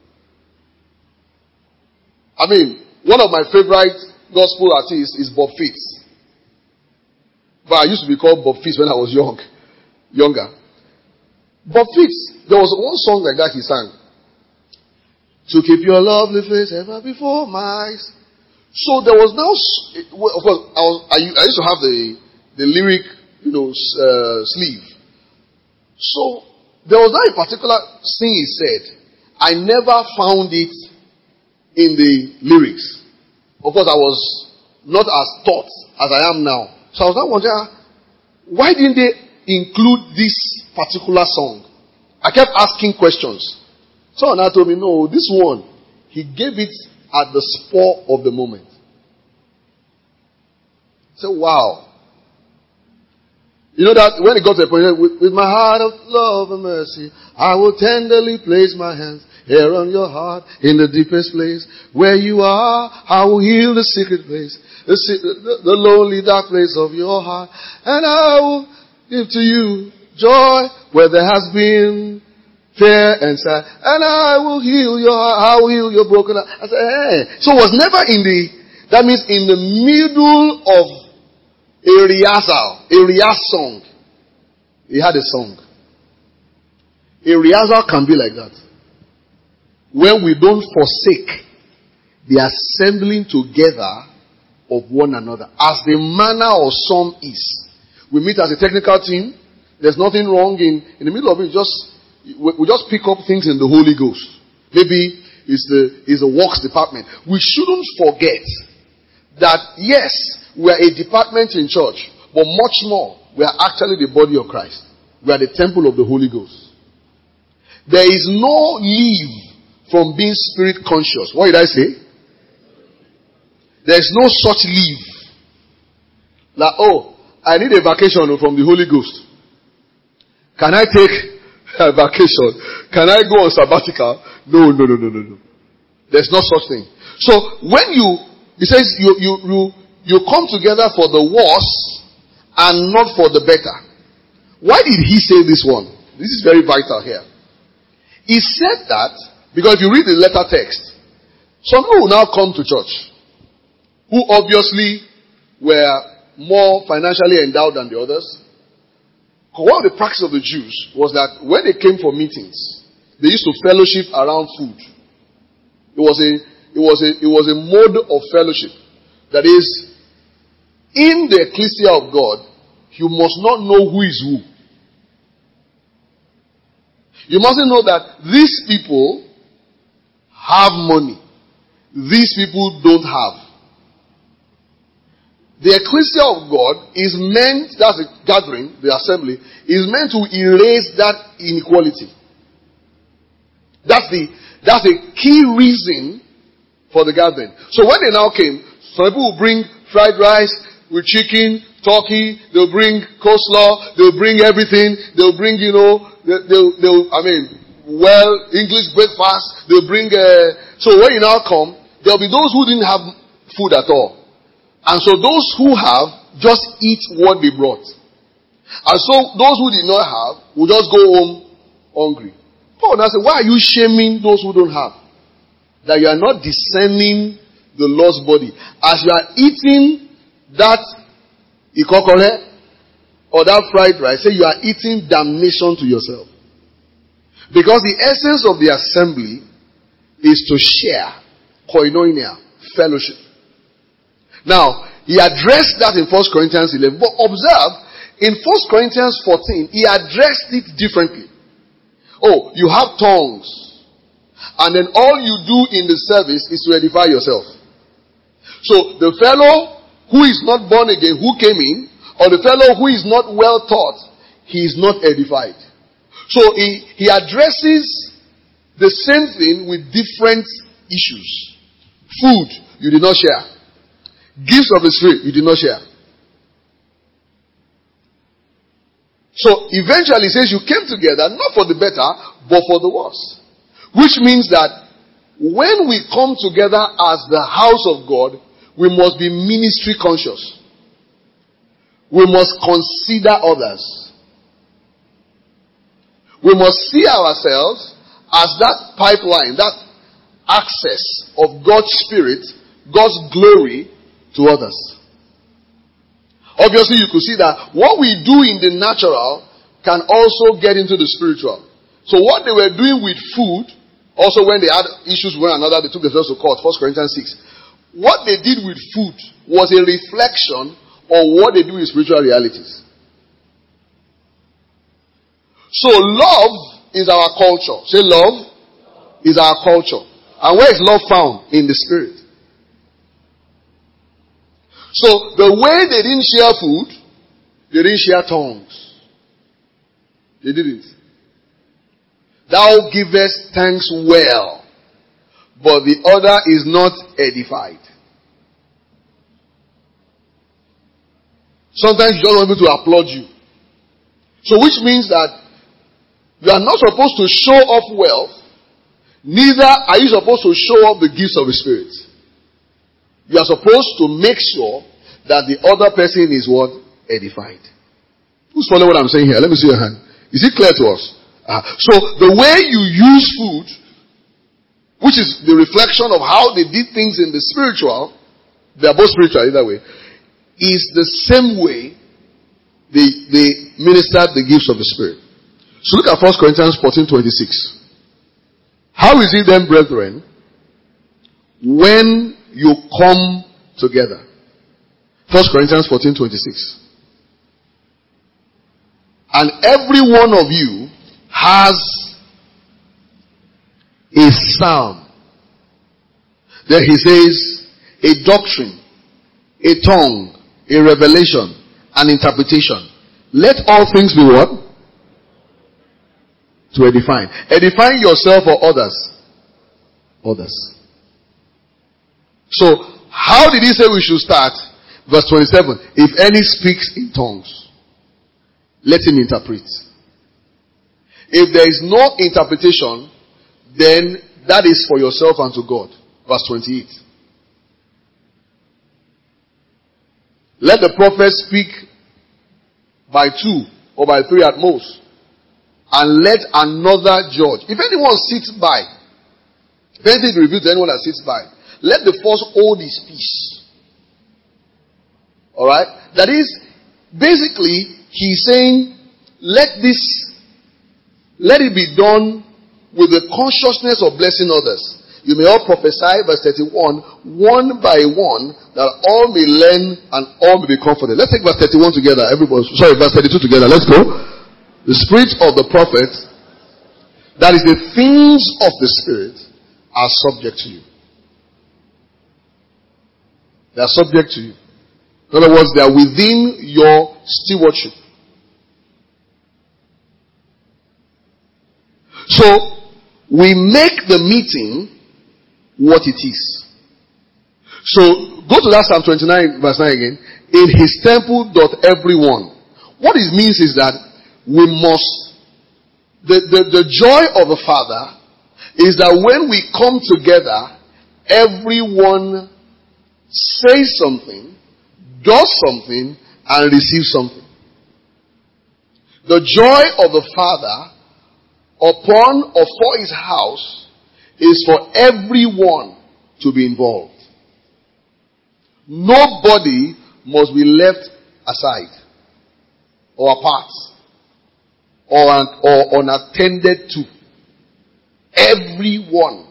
I mean, one of my favorite gospel artists is Bob Fitz. But I used to be called Bob Fitz when I was younger. Bob Fitz, there was one song like that he sang. To keep your lovely face ever before my eyes. So there was now, of course, I used to have the lyric, sleeve. So there was now a particular thing he said. I never found it in the lyrics. Of course, I was not as taught as I am now. So I was now wondering, why didn't they include this particular song? I kept asking questions. Someone now told me, no, this one, he gave it at the spur of the moment. I said, wow. You know that when it got to a point, with my heart of love and mercy, I will tenderly place my hands here on your heart in the deepest place. Where you are, I will heal the secret place, the lonely dark place of your heart. And I will give to you joy where there has been fear and sad. And I will heal your heart, I will heal your broken heart. I said, hey. So it was never that means in the middle of a rehearsal song. He had a song. A rehearsal can be like that. When we don't forsake the assembling together of one another. As the manner of some is. We meet as a technical team. There's nothing wrong in the middle of it. We just pick up things in the Holy Ghost. Maybe it's the works department. We shouldn't forget that yes, we are a department in church, but much more, we are actually the body of Christ. We are the temple of the Holy Ghost. There is no leave from being spirit conscious. What did I say? There is no such leave. Like, oh, I need a vacation from the Holy Ghost. Can I take a vacation? Can I go on sabbatical? No. There's no such thing. So when he says you come together for the worse and not for the better. Why did he say this one? This is very vital here. He said that because if you read the letter text, some people will now come to church who obviously were more financially endowed than the others. One of the practice of the Jews was that when they came for meetings, they used to fellowship around food. It was a mode of fellowship. That is, in the ecclesia of God, you must not know who is who. You mustn't know that these people have money. These people don't have. The ecclesia of God is meant, that's the gathering, the assembly, is meant to erase that inequality. That's a key reason for the gathering. So when they now came, some people will bring fried rice with chicken, turkey, they'll bring coleslaw, they'll bring everything, they'll bring, English breakfast, they'll bring, so when you now come, there'll be those who didn't have food at all. And so those who have, just eat what they brought. And so those who did not have, will just go home hungry. Paul now said, why are you shaming those who don't have? That you are not discerning the Lord's body. As you are eating that ikokore or that fried rice, say you are eating damnation to yourself. Because the essence of the assembly is to share koinonia, fellowship. Now, he addressed that in 1 Corinthians 11. But observe, in 1 Corinthians 14, he addressed it differently. Oh, you have tongues. And then all you do in the service is to edify yourself. So the fellow who is not born again, who came in, or the fellow who is not well taught, he is not edified. So he addresses the same thing with different issues. Food, you did not share. Gifts of the Spirit, you did not share. So eventually he says you came together not for the better, but for the worse. Which means that when we come together as the house of God, we must be ministry conscious. We must consider others. We must see ourselves as that pipeline, that access of God's Spirit, God's glory to others. Obviously, you could see that what we do in the natural can also get into the spiritual. So what they were doing with food, also when they had issues with one another, they took themselves to court, 1 Corinthians 6. What they did with food was a reflection of what they do in spiritual realities. So love is our culture. Say love is our culture. And where is love found? In the Spirit. So the way they didn't share food, they didn't share tongues. They didn't. Thou givest thanks well, but the other is not edified. Sometimes you just want people to applaud you. So which means that you are not supposed to show off wealth, neither are you supposed to show off the gifts of the Spirit. You are supposed to make sure that the other person is what? Edified. Who's following what I'm saying here? Let me see your hand. Is it clear to us? So the way you use food, which is the reflection of how they did things in the spiritual, they are both spiritual either way, is the same way they ministered the gifts of the Spirit. So look at 1 Corinthians 14:26. How is it then, brethren, when you come together? 1 Corinthians 14:26. And every one of you has a psalm. Then he says, a doctrine, a tongue, a revelation, an interpretation. Let all things be what? To edify. Edifying yourself or others? Others. So, how did he say we should start? Verse 27. If any speaks in tongues, let him interpret. If there is no interpretation, then that is for yourself and to God. Verse 28. Let the prophet speak by 2 or by 3 at most, and let another judge. If anyone sits by, if anything is revealed to anyone that sits by, let the first hold his peace. Alright? That is, basically, he's saying, let it be done with the consciousness of blessing others. You may all prophesy, verse 31, one by one, that all may learn and all may be comforted. Let's take verse 31 together. Verse 32 together. Let's go. The spirit of the prophet, that is the things of the Spirit, are subject to you. They are subject to you. In other words, they are within your stewardship. So, we make the meeting what it is. So, go to that Psalm 29 verse 9 again. In his temple doth everyone. What it means is that we must, the joy of the Father is that when we come together, everyone says something, does something, and receives something. The joy of the Father upon or for his house is for everyone to be involved. Nobody must be left aside or apart or unattended to. Everyone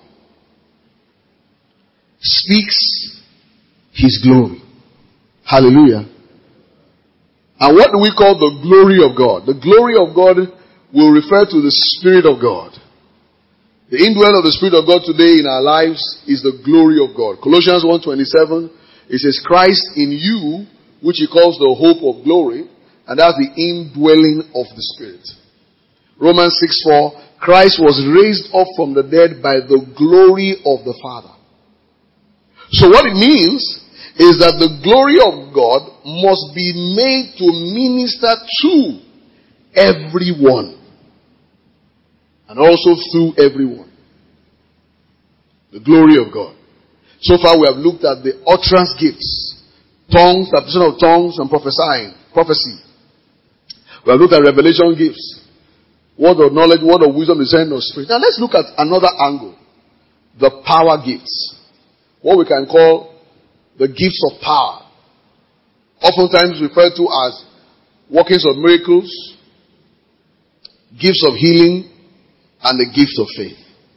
speaks his glory. Hallelujah. And what do we call the glory of God? The glory of God will refer to the Spirit of God. The indwelling of the Spirit of God today in our lives is the glory of God. Colossians 1:27, it says, Christ in you, which he calls the hope of glory, and that's the indwelling of the Spirit. Romans 6:4, Christ was raised up from the dead by the glory of the Father. So what it means is that the glory of God must be made to minister to everyone. And also through everyone. The glory of God. So far we have looked at the utterance gifts. Tongues, interpretation of tongues and prophecy. We have looked at revelation gifts. Word of knowledge, word of wisdom, discerning of spirit. Now let's look at another angle. The power gifts. What we can call the gifts of power. Oftentimes referred to as workings of miracles, gifts of healing, and the gifts of faith.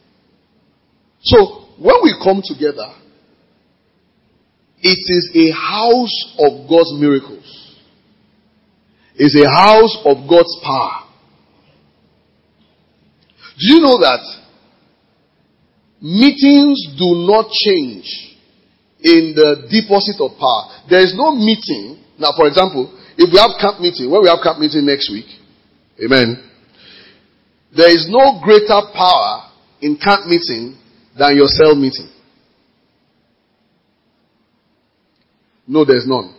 So, when we come together, it is a house of God's miracles. It's a house of God's power. Do you know that meetings do not change in the deposit of power? There is no meeting. Now, for example, if we have camp meeting, when we have camp meeting next week, amen, There is no greater power in camp meeting than your cell meeting. No, there's none.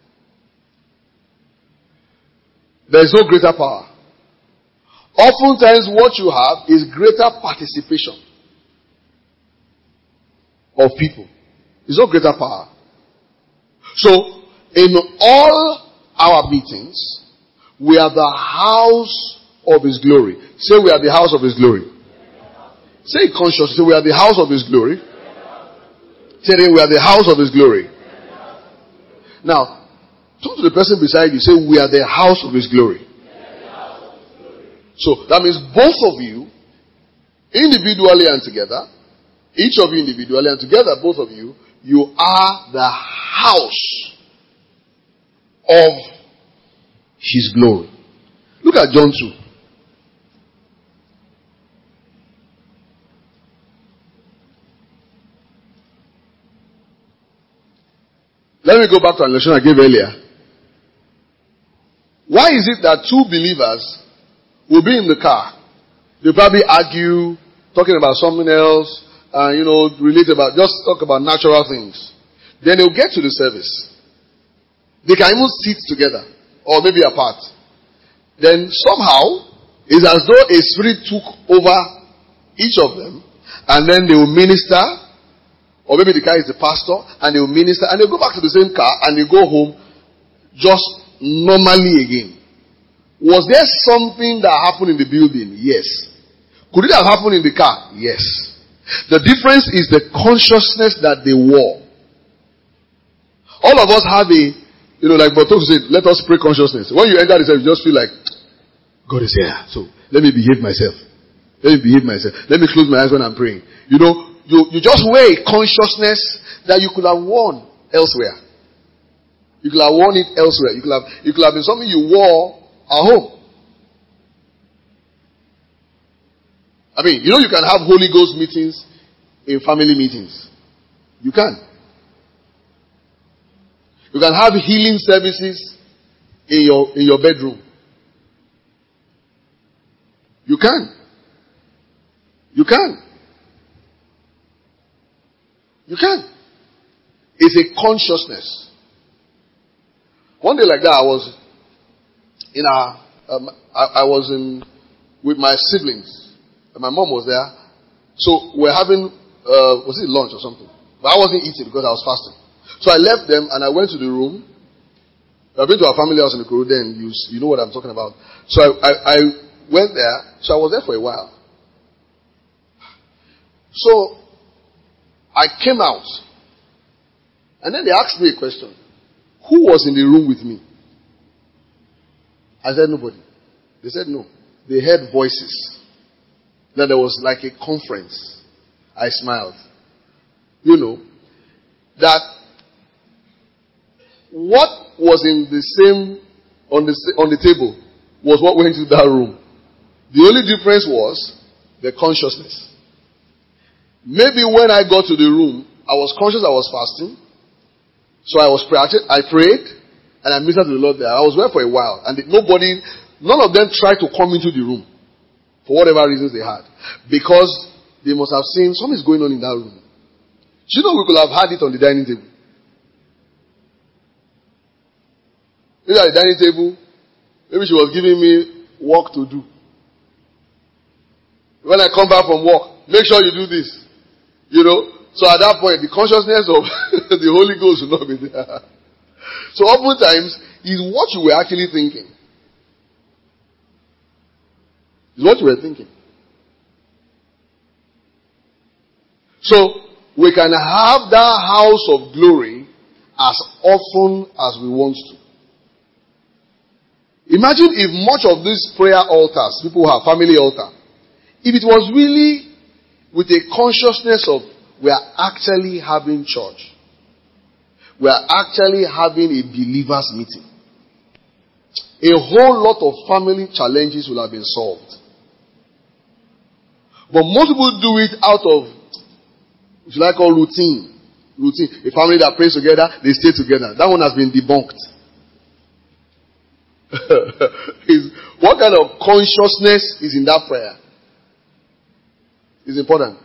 There is no greater power. Oftentimes what you have is greater participation of people. It's not greater power. So, in all our meetings, we are the house of His glory. Say we are the house of His glory. Say it consciously. Say we are the house of His glory. Say we are the house of His glory. Now, talk to the person beside you. Say we are the house of His glory. So that means both of you, individually and together, each of you individually and together, both of you, you are the house of His glory. Look at John 2. Let me go back to an illustration I gave earlier. Why is it that two believers will be in the car? They'll probably argue, talking about something else, just talk about natural things. Then they'll get to the service. They can even sit together, or maybe apart. Then somehow, it's as though a spirit took over each of them, and then they will minister. Or maybe the guy is the pastor, and they will minister, and they'll go back to the same car, and they go home just normally again. Was there something that happened in the building? Yes. Could it have happened in the car? Yes. The difference is the consciousness that they wore. All of us have like Botok said, let us pray consciousness. When you enter the service, you just feel like, God is here, so let me behave myself. Let me close my eyes when I'm praying. You just wear a consciousness that you could have worn elsewhere. You could have worn it elsewhere. You could have been something you wore at home. I mean, you can have Holy Ghost meetings in family meetings. You can. You can have healing services in your bedroom. You can. You can. You can. It's a consciousness. One day like that, I was with my siblings. And my mom was there. So we're having, was it lunch or something? But I wasn't eating because I was fasting. So I left them and I went to the room. I've been to our family house in the Kuru, then you know what I'm talking about. So I went there. So I was there for a while. So I came out. And then they asked me a question. Who was in the room with me? I said nobody. They said no. They heard voices. Then there was like a conference. I smiled. That what was in the same on the table was what went into that room. The only difference was the consciousness. Maybe when I got to the room, I was conscious I was fasting. So I prayed, and I ministered to the Lord there. I was there for a while, and none of them tried to come into the room for whatever reasons they had. Because they must have seen something's going on in that room. We could have had it on the dining table. Maybe at the dining table, maybe she was giving me work to do. When I come back from work, make sure you do this. So at that point, the consciousness of the Holy Ghost will not be there. So oftentimes, is what you were actually thinking. Is what you were thinking. So, we can have that house of glory as often as we want to. Imagine if much of these prayer altars, people have family altar, if it was really with a consciousness of we are actually having church. We are actually having a believers meeting. A whole lot of family challenges will have been solved. But most people do it out of, if you like, all routine. A family that prays together, they stay together. That one has been debunked. What kind of consciousness is in that prayer? It's important.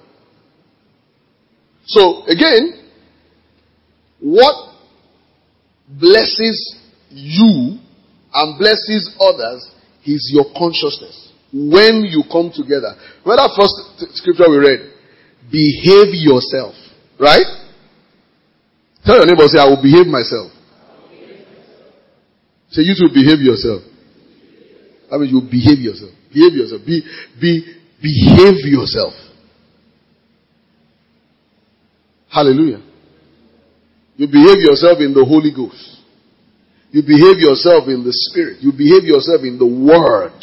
So, again, what blesses you and blesses others is your consciousness. When you come together. Remember that first scripture we read? Behave yourself. Right? Tell your neighbor, say, I will behave myself. Say, you too, behave yourself. That means you behave yourself. Behave yourself. Behave yourself. Hallelujah. You behave yourself in the Holy Ghost. You behave yourself in the Spirit. You behave yourself in the Word.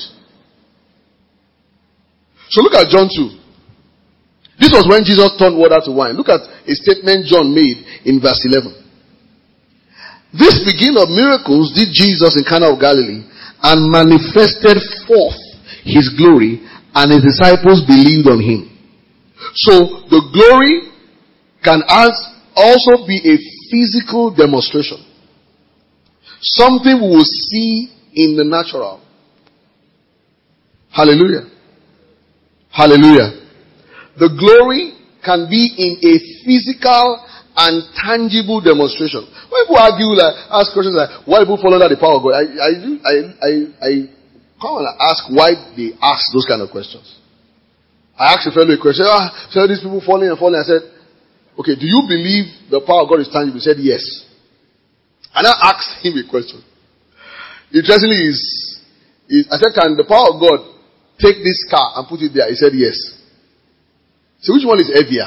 So look at John 2. This was when Jesus turned water to wine. Look at a statement John made in verse 11. This beginning of miracles did Jesus in Cana of Galilee and manifested forth his glory, and his disciples believed on him. So the glory can also be a physical demonstration. Something we will see in the natural. Hallelujah. Hallelujah. The glory can be in a physical and tangible demonstration. When people argue, ask questions like, why people fall under the power of God? I come and ask why they ask those kind of questions. I asked a fellow a question. So these people falling and falling. I said, okay, do you believe the power of God is tangible? He said, yes. And I asked him a question. Interestingly, I said, can the power of God take this car and put it there? He said, yes. So which one is heavier?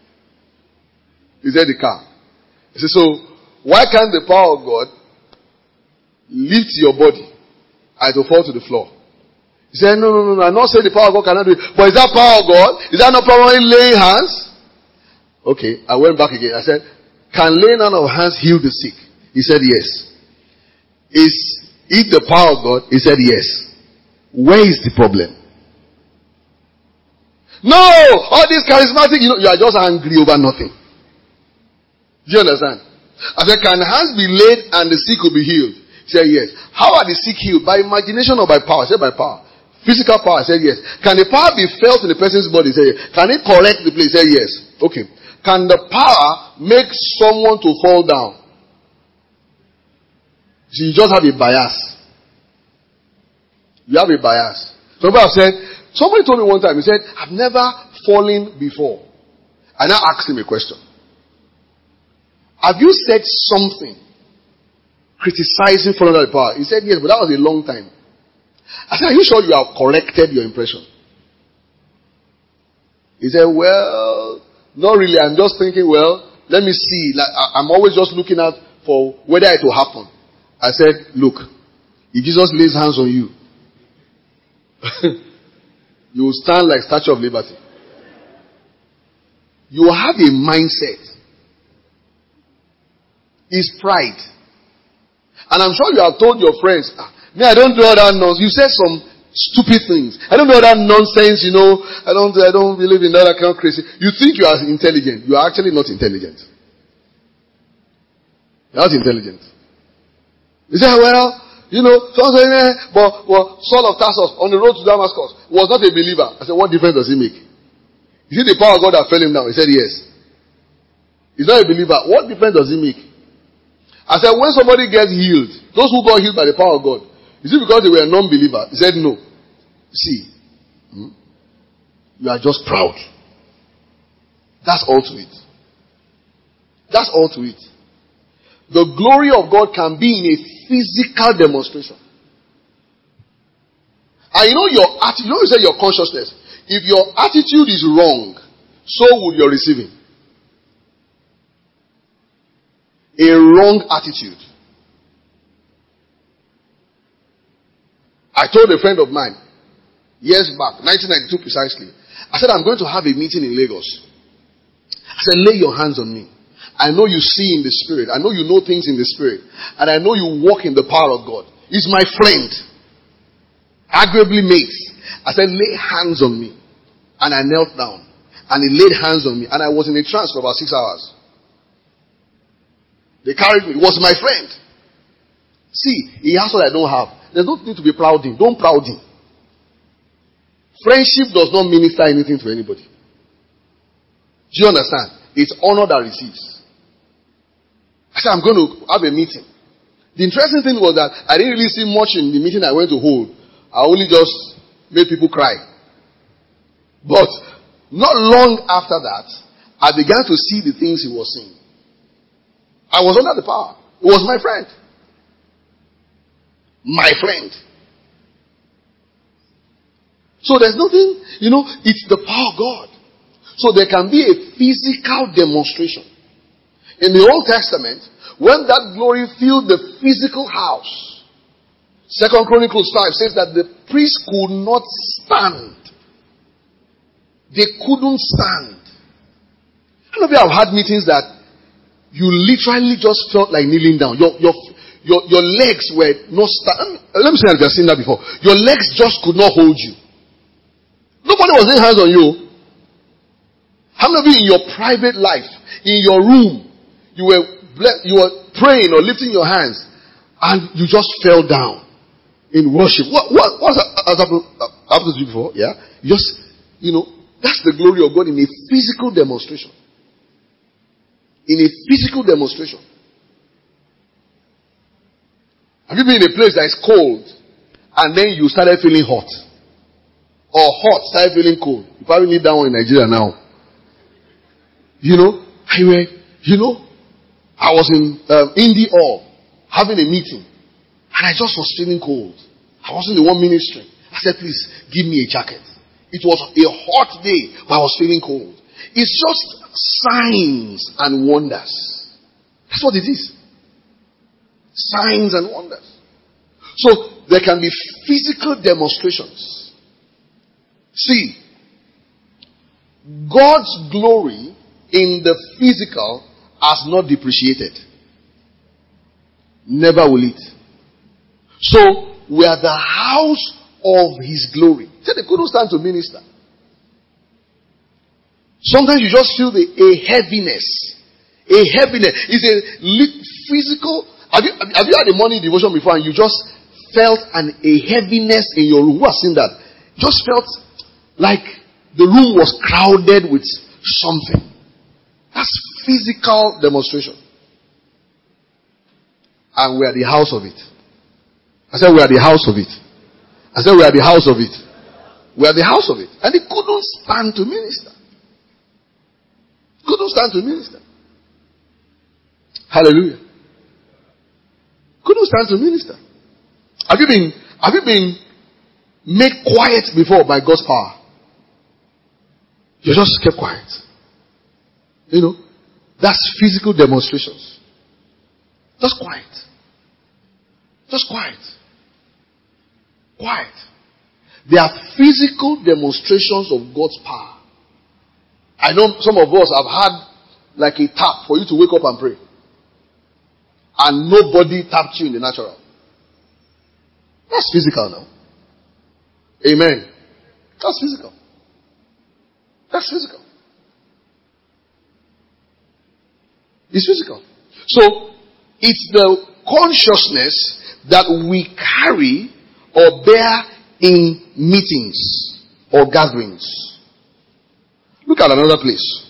He said, the car. He said, so why can't the power of God lift your body and it will fall to the floor? He said, no. I'm not saying the power of God cannot do it. But is that power of God? Is that not power in laying hands? Okay, I went back again. I said, can laying on of hands heal the sick? He said, yes. Is it the power of God? He said, yes. Where is the problem? No! All this charismatic, you are just angry over nothing. Do you understand? I said, can hands be laid and the sick will be healed? He said, yes. How are the sick healed? By imagination or by power? I said, by power. Physical power? I said, yes. Can the power be felt in the person's body? He said, yes. Can it correct the place? He said, yes. Okay. Can the power make someone to fall down? So you just have a bias. You have a bias. Somebody told me one time, he said, I've never fallen before. And I asked him a question. Have you said something criticizing falling under the power? He said, yes, but that was a long time. I said, are you sure you have corrected your impression? He said, well, not really. I'm just thinking, well, let me see. I'm always just looking out for whether it will happen. I said, look, if Jesus lays hands on you, you will stand like Statue of Liberty. You have a mindset. It's pride. And I'm sure you have told your friends, me, I don't do all that nonsense. You said some stupid things. I don't do all that nonsense, I don't believe in that kind of crazy. You think you are intelligent. You are actually not intelligent. You're not intelligent. You say, well, someone said, but Saul of Tarsus on the road to Damascus was not a believer. I said, what difference does he make? Is it the power of God that fell him down? He said, yes. He's not a believer. What difference does he make? I said, when somebody gets healed, those who got healed by the power of God, is it because they were a non-believer? He said, no. See, you are just proud. That's all to it. That's all to it. The glory of God can be in a physical demonstration. And your attitude, you say your consciousness. If your attitude is wrong, so would your receiving. A wrong attitude. I told a friend of mine, years back, 1992 precisely, I said, I'm going to have a meeting in Lagos. I said, lay your hands on me. I know you see in the Spirit. I know you know things in the Spirit. And I know you walk in the power of God. He's my friend. Arguably mates. I said, lay hands on me. And I knelt down. And he laid hands on me. And I was in a trance for about 6 hours. They carried me. He was my friend. See, he has what I don't have. There's no need to be proud him. Don't proud him. Friendship does not minister anything to anybody. Do you understand? It's honor that receives. I said, I'm going to have a meeting. The interesting thing was that I didn't really see much in the meeting I went to hold. I only just made people cry. But not long after that, I began to see the things he was saying. I was under the power. It was my friend. My friend. So there's nothing, it's the power of God. So there can be a physical demonstration. In the Old Testament, when that glory filled the physical house, 2 Chronicles 5 says that the priest could not stand. They couldn't stand. How many of you have had meetings that you literally just felt like kneeling down? Your legs were not stand. Let me say that you've seen that before. Your legs just could not hold you. Nobody was laying hands on you. How many of you in your private life, in your room, you were praying or lifting your hands and you just fell down in worship? What's happened to you before? Yeah? That's the glory of God in a physical demonstration. In a physical demonstration. Have you been in a place that is cold and then you started feeling hot? Or hot, started feeling cold? You probably need that one in Nigeria now. I was in Indie Hall having a meeting and I just was feeling cold. I was in the one ministry. I said, please give me a jacket. It was a hot day, but I was feeling cold. It's just signs and wonders. That's what it is. Signs and wonders. So there can be physical demonstrations. See, God's glory in the physical has not depreciated. Never will it. So we are the house of His glory. So they couldn't stand to minister. Sometimes you just feel a heaviness. A heaviness. It's a physical. Have you had a morning devotion before and you just felt a heaviness in your room? Who has seen that? Just felt like the room was crowded with something. That's physical demonstration. And we are the house of it. I said we are the house of it. I said we are the house of it. We are the house of it. And they couldn't stand to minister. Couldn't stand to minister. Hallelujah. Couldn't stand to minister. Have you been made quiet before by God's power? You just kept quiet. That's physical demonstrations. Just quiet. Just quiet. Quiet. They are physical demonstrations of God's power. I know some of us have had like a tap for you to wake up and pray. And nobody tapped you in the natural. That's physical now. Amen. That's physical. That's physical. It's physical. So, it's the consciousness that we carry or bear in meetings or gatherings. Look at another place.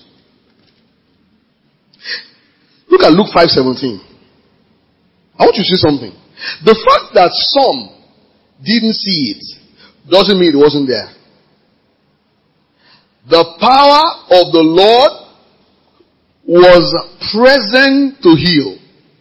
Look at Luke 5:17. I want you to see something. The fact that some didn't see it doesn't mean it wasn't there. The power of the Lord was present to heal.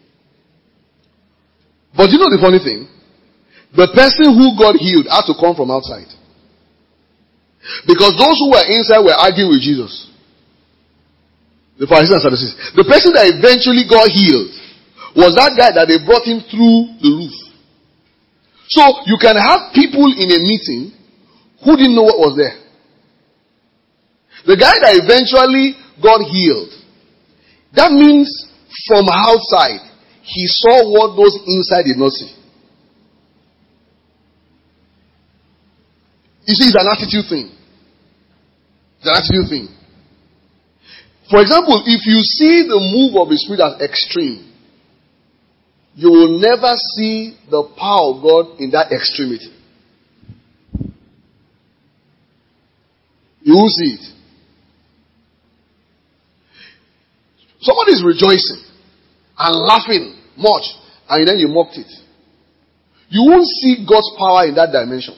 But you know the funny thing? The person who got healed had to come from outside. Because those who were inside were arguing with Jesus. The Pharisees and Sadducees. The person that eventually got healed was that guy that they brought him through the roof. So you can have people in a meeting who didn't know what was there. The guy that eventually got healed, that means from outside, he saw what those inside did not see. You see, it's an attitude thing. It's an attitude thing. For example, if you see the move of the Spirit as extreme, you will never see the power of God in that extremity. You will see it. Somebody is rejoicing and laughing much, and then you mocked it. You won't see God's power in that dimension.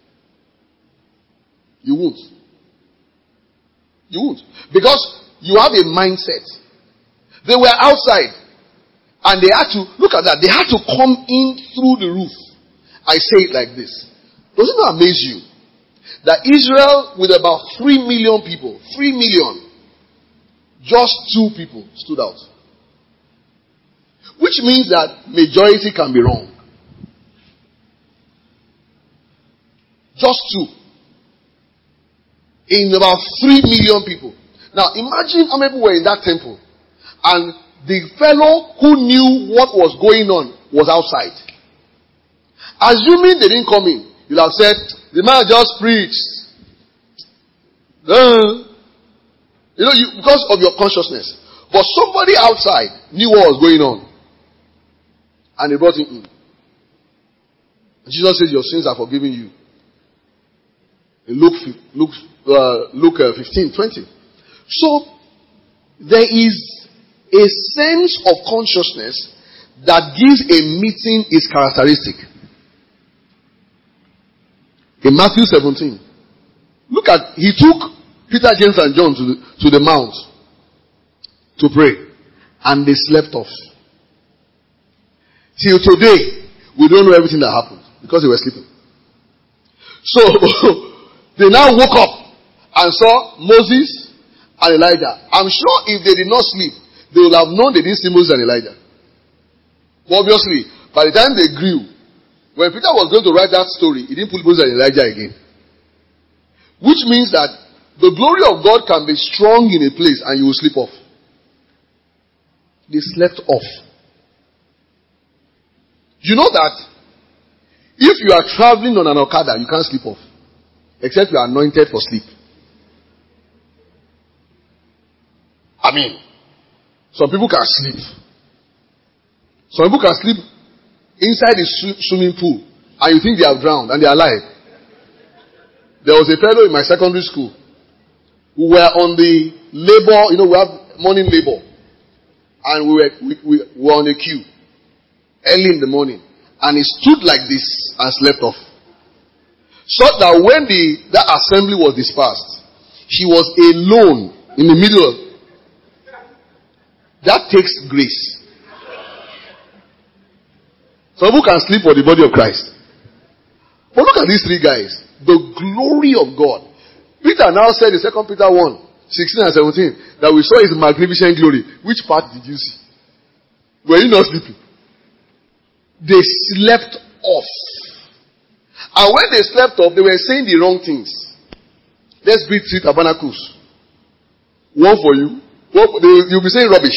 You won't. You won't. Because you have a mindset. They were outside, and they had to, look at that, they had to come in through the roof. I say it like this. Doesn't it amaze you that Israel, with about 3 million people, 3 million, just 2 people stood out? Which means that majority can be wrong. Just 2. In about 3 million people. Now imagine how many people were in that temple. And the fellow who knew what was going on was outside. Assuming they didn't come in, you'll have said, the man just preached. Because of your consciousness. But somebody outside knew what was going on. And they brought him in. Jesus says, your sins are forgiven you. In Luke 15:20. So, there is a sense of consciousness that gives a meeting its characteristic. In Matthew 17, look at, he took Peter, James, and John to the mount to pray, and they slept off. Till today, we don't know everything that happened because they were sleeping. So, they now woke up and saw Moses and Elijah. I'm sure if they did not sleep, they would have known they didn't see Moses and Elijah. But obviously, by the time they grew, when Peter was going to write that story, he didn't put Moses and Elijah again. Which means that the glory of God can be strong in a place and you will sleep off. They slept off. You know that if you are traveling on an Okada, you can't sleep off. Except you are anointed for sleep. I mean, some people can sleep. Some people can sleep inside the swimming pool, and you think they have drowned and they are alive. There was a fellow in my secondary school who were on the labor, we have morning labor, and we were on a queue early in the morning, and he stood like this and slept off. So that when that assembly was dispersed, he was alone in the middle. That takes grace. Some people can sleep for the body of Christ. But look at these 3 guys. The glory of God. Peter now said in 2 Peter 1:16 and 17 that we saw his magnificent glory. Which part did you see? Were you not sleeping? They slept off. And when they slept off, they were saying the wrong things. Let's build 3 tabernacles. One for you. You'll be saying rubbish.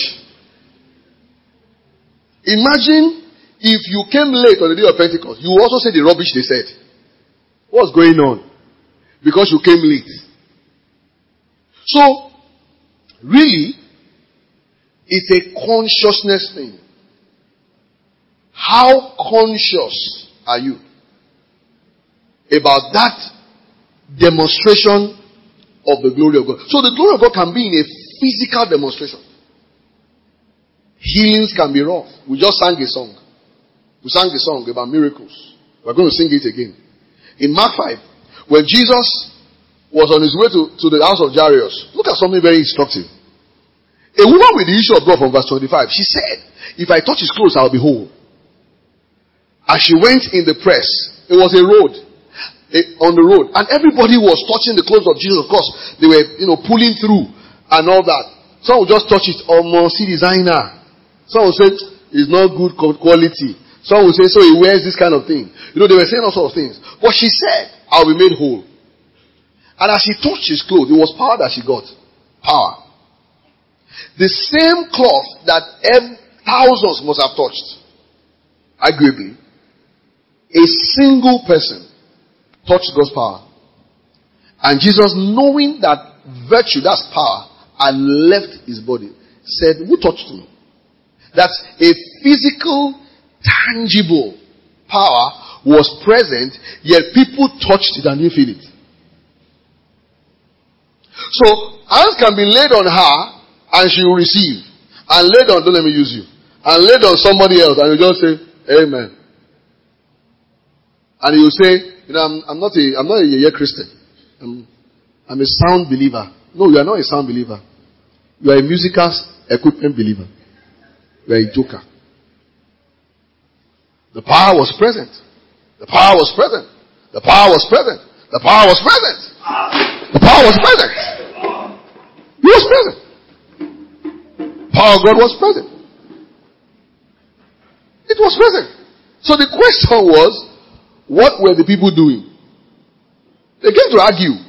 Imagine if you came late on the day of Pentecost, you also say the rubbish they said. What's going on? Because you came late. So, really, it's a consciousness thing. How conscious are you about that demonstration of the glory of God? So the glory of God can be in a physical demonstration. Healings can be rough. We just sang a song. We sang a song about miracles. We're going to sing it again. In Mark 5, when Jesus was on his way to the house of Jairus, look at something very instructive. A woman with the issue of blood from verse 25, she said, if I touch his clothes, I'll be whole. As she went in the press, it was a road, on the road, and everybody was touching the clothes of Jesus. Of course, they were, pulling through and all that. Some would just touch it, see designer. Some would say, it's not good quality. Some would say, so he wears this kind of thing. They were saying all sorts of things. But she said, I'll be made whole. And as she touched his clothes, it was power that she got. Power. The same cloth that thousands must have touched. Arguably. A single person touched God's power. And Jesus, knowing that virtue, that's power, had left his body, said, who touched me? That a physical, tangible power was present, yet people touched it and didn't feel it. So, hands can be laid on her and she will receive. and laid on, don't let me use you, and laid on somebody else, and you just say, amen. And you say, I'm not a yeye Christian. I'm a sound believer. No, you are not a sound believer. You are a musical equipment believer. You are a joker. The power was present. The power was present. The power was present. The power was present. The power was present. He was present. Power of God was present. It was present. So the question was, what were the people doing? They came to argue.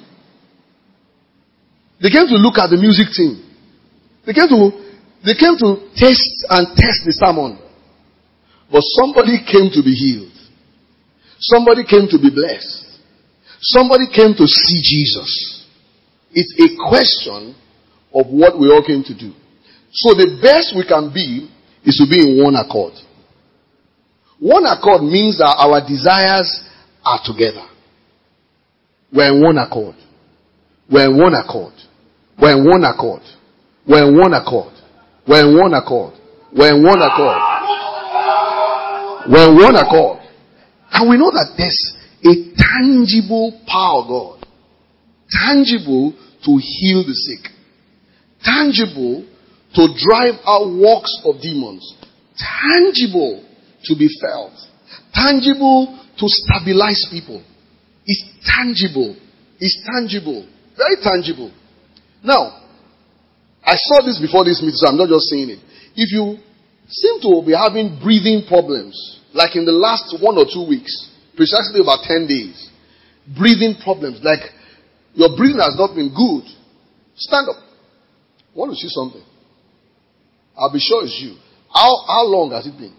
They came to look at the music team. They came to test the sermon. But somebody came to be healed. Somebody came to be blessed. Somebody came to see Jesus. It's a question of what we all came to do. So the best we can be is to be in one accord. One accord means that our desires are together. We're in one accord. We're in one accord. We're in one accord. We're in one accord. We're in one accord. We're in one accord. We're in one accord. And we know that there's a tangible power of God. Tangible to heal the sick. Tangible to drive out works of demons. Tangible to be felt. Tangible to stabilize people. It's tangible. It's tangible. Very tangible. Now, I saw this before this meeting, so I'm not just saying it. If you seem to be having breathing problems, like in the last 1 or 2 weeks, precisely about 10 days, breathing problems, like your breathing has not been good, stand up. I want to see something. I'll be sure it's you. How long has it been?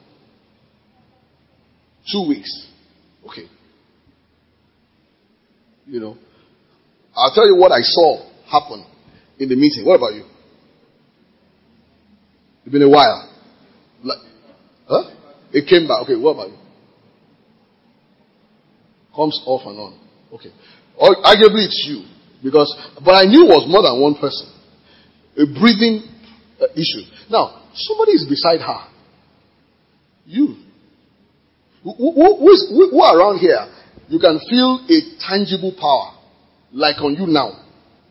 2 weeks. Okay. I'll tell you what I saw happen in the meeting. What about you? It's been a while. It came back. Okay, what about you? Comes off and on. Okay. Arguably it's you. But I knew it was more than one person. A breathing issue. Now, somebody is beside her. You. Who around here, you can feel a tangible power. Like on you now.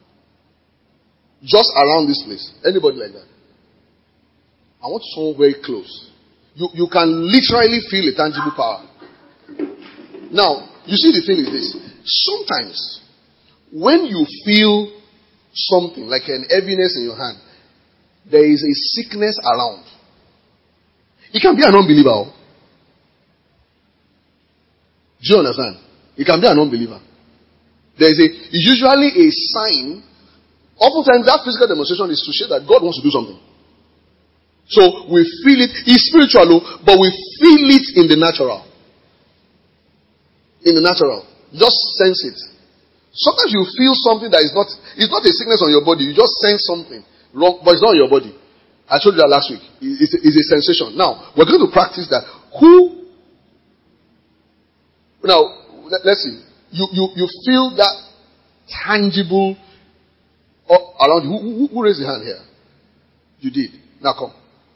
Just around this place. Anybody like that? I want someone very close. You can literally feel a tangible power. Now, you see the thing is this. Sometimes, when you feel something, like an heaviness in your hand, there is a sickness around. It can be an unbeliever. Do you understand? It can be an unbeliever. It's usually a sign. Oftentimes that physical demonstration is to show that God wants to do something. So we feel it. It's spiritual, but we feel it in the natural. In the natural. Just sense it. Sometimes you feel something that it's not a sickness on your body. You just sense something wrong, but it's not on your body. I told you that last week. It's a sensation. Now, we're going to practice that. Now, let's see. You feel that tangible around you. Who raised the hand here? You did. Now come.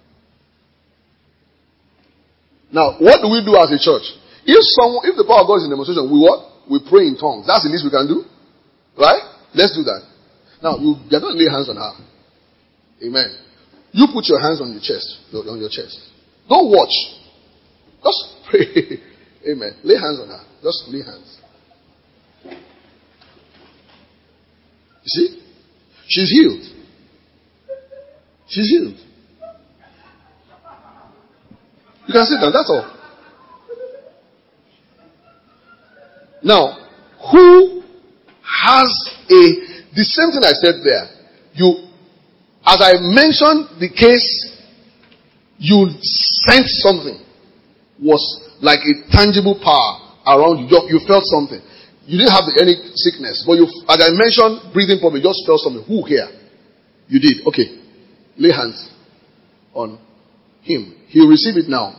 Now, what do we do as a church? If the power of God is in demonstration, we what? We pray in tongues. That's the least we can do. Right? Let's do that. Now, you're going to lay hands on her. Amen. You put your hands on your chest. On your chest. Don't watch. Just pray. Amen. Lay hands on her. Just lay hands. You see? She's healed. She's healed. You can sit down, that's all. Now, who has the same thing I said there. As I mentioned the case, you sensed something was like a tangible power around you. You felt something. You didn't have any sickness, but as I mentioned, breathing problem, you just felt something. Who here? You did. Okay. Lay hands on him. He'll receive it now.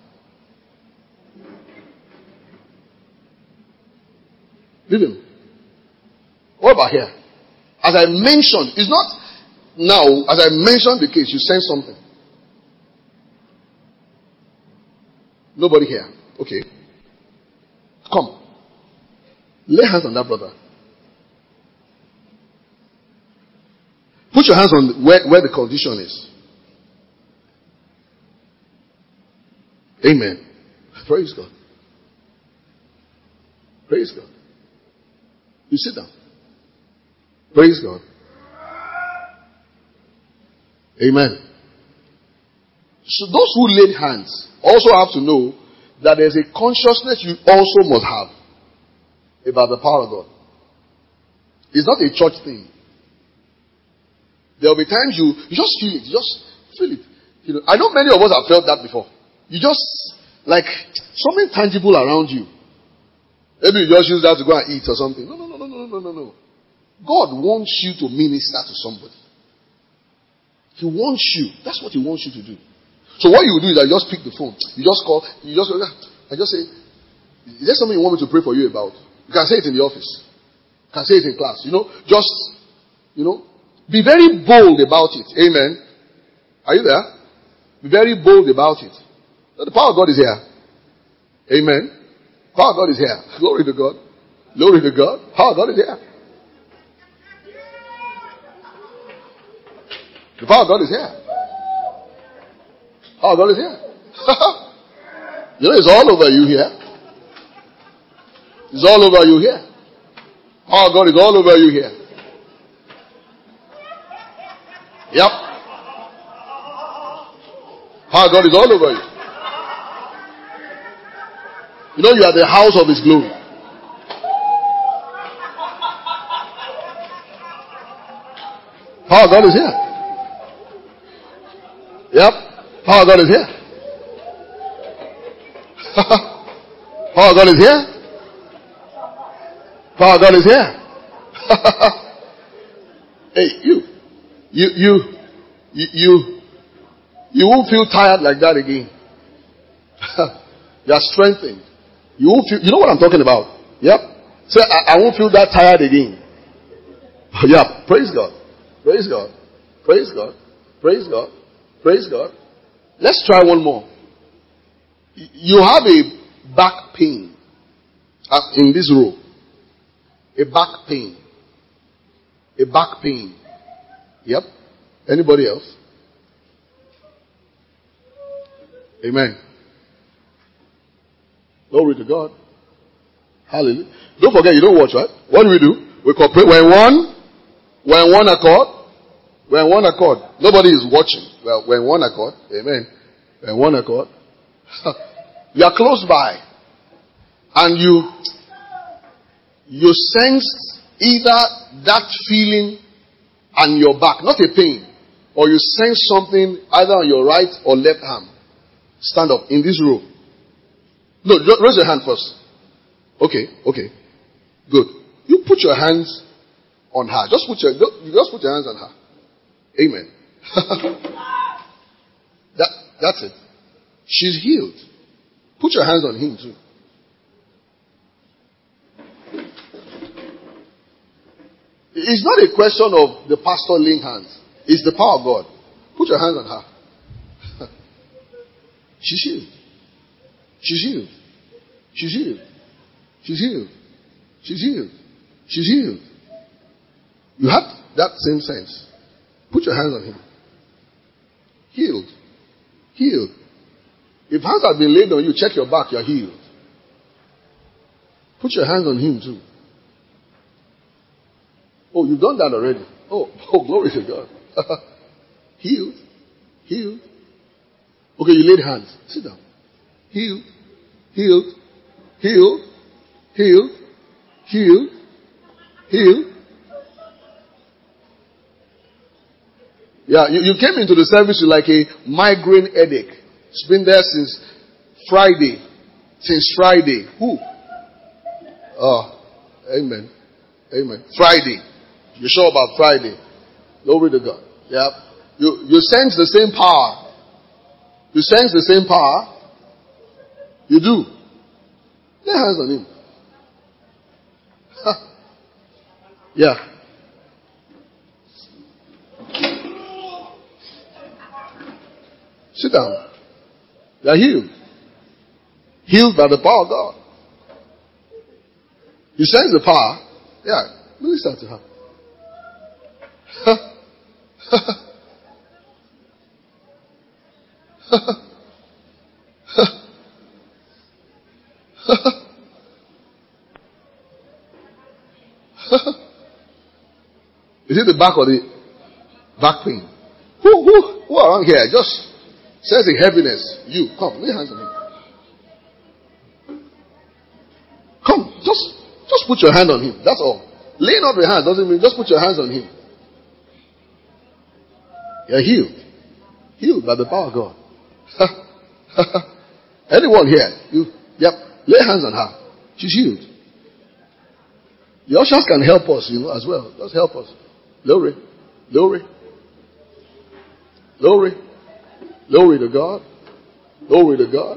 Leave him. What about here? As I mentioned, it's not now, as I mentioned the case, you sense something. Nobody here. Okay. Come. Lay hands on that brother. Put your hands on where the condition is. Amen. Praise God. Praise God. You sit down. Praise God. Amen. So those who laid hands also have to know that there's a consciousness you also must have about the power of God. It's not a church thing. There will be times you just feel it. You just feel it. You know, I know many of us have felt that before. You just, like, something tangible around you. Maybe you just use that to go and eat or something. No. God wants you to minister to somebody. He wants you. That's what He wants you to do. So what you do is that you just pick the phone. You just call. I just say, is there something you want me to pray for you about? You can say it in the office. You can say it in class. Be very bold about it. Amen. Are you there? Be very bold about it. The power of God is here. Amen. The power of God is here. Glory to God. Glory to God. The power of God is here. The power of God is here. The power of God is here. It's all over you here. It's all over you here. The power of God is all over you here. Yep. Power of God is all over you. You are the house of His glory. Power of God is here. Yep. Power of God is here. Power of God is here. Power of God is here. Hey, you won't feel tired like that again. You are strengthened. You won't feel, you know what I'm talking about? Yep. Say, I won't feel that tired again. Yeah. Praise God. Praise God. Praise God. Praise God. Praise God. Let's try one more. You have a back pain in this row. A back pain. A back pain. Yep. Anybody else? Amen. Glory to God. Hallelujah. Don't forget, you don't watch, right? What do? We cooperate. We're in one accord. We're in one accord. Nobody is watching. We're in one accord. Amen. We're in one accord. You are close by. And you sense either that feeling on your back, not a pain, or you sense something either on your right or left arm. Stand up in this row. No, raise your hand first. Okay. Good. You put your hands on her. Just put your hands on her. Amen. That's it. She's healed. Put your hands on him too. It's not a question of the pastor laying hands. It's the power of God. Put your hands on her. She's healed. She's healed. She's healed. She's healed. She's healed. She's healed. You have that same sense. Put your hands on him. Healed. Healed. If hands have been laid on you, check your back, you're healed. Put your hands on him too. Oh, you've done that already. Oh, glory to God. Healed. Healed. Okay, you laid hands. Sit down. Healed. Healed. Healed. Healed. Healed. Healed. Yeah, you came into the service with like a migraine headache. It's been there since Friday. Since Friday. Who? Oh, amen. Amen. Friday. You're sure about Friday? Glory to God. Yeah. You sense the same power. You sense the same power. You do. Lay hands on him. Yeah. Sit down. You are healed. Healed by the power of God. You sense the power. Yeah. Minister to her. Is it the back or the back pain? Who around here just says a heaviness? You come, lay hands on him. Come, just put your hand on him. That's all. Laying out your hands doesn't mean just put your hands on him. You're healed. Healed by the power of God. Anyone here? Lay hands on her. She's healed. The ushers can help us, as well. Just help us. Glory. Glory. Glory. Glory to God. Glory to God.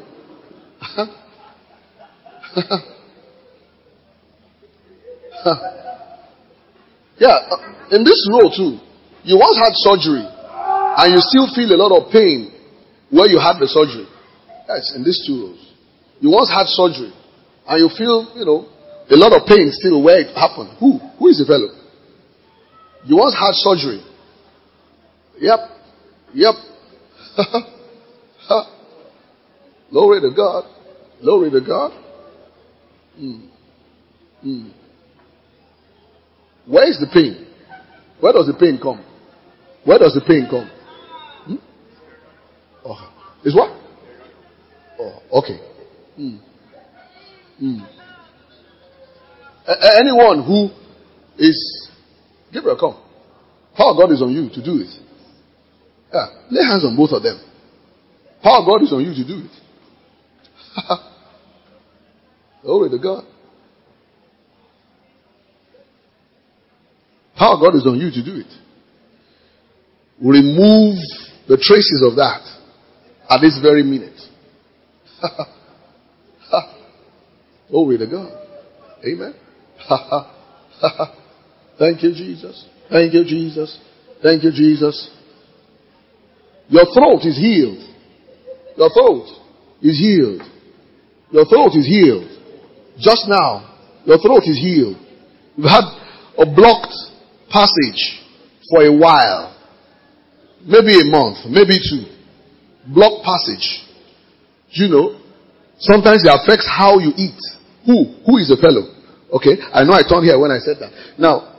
In this row too, you once had surgery and you still feel a lot of pain where you had the surgery. Yes, in these 2 rows. You once had surgery and you feel, a lot of pain still where it happened. Who is the fellow? You once had surgery. Yep. Glory to God. Glory to God. Where is the pain? Where does the pain come? Where does the pain come? Oh, is what? Oh, okay. Anyone who is, Gabriel, come. Power of God is on you to do it. Yeah, lay hands on both of them. Power of God is on you to do it. Glory to God. Power of God is on you to do it. Remove the traces of that at this very minute. Glory to God. Amen. Thank you, Jesus. Thank you, Jesus. Thank you, Jesus. Your throat is healed. Your throat is healed. Your throat is healed. Just now, your throat is healed. You've had a blocked passage for a while. Maybe a month, maybe 2. Blocked passage. Sometimes it affects how you eat. Who is the fellow? Okay, I know I turned here when I said that. Now,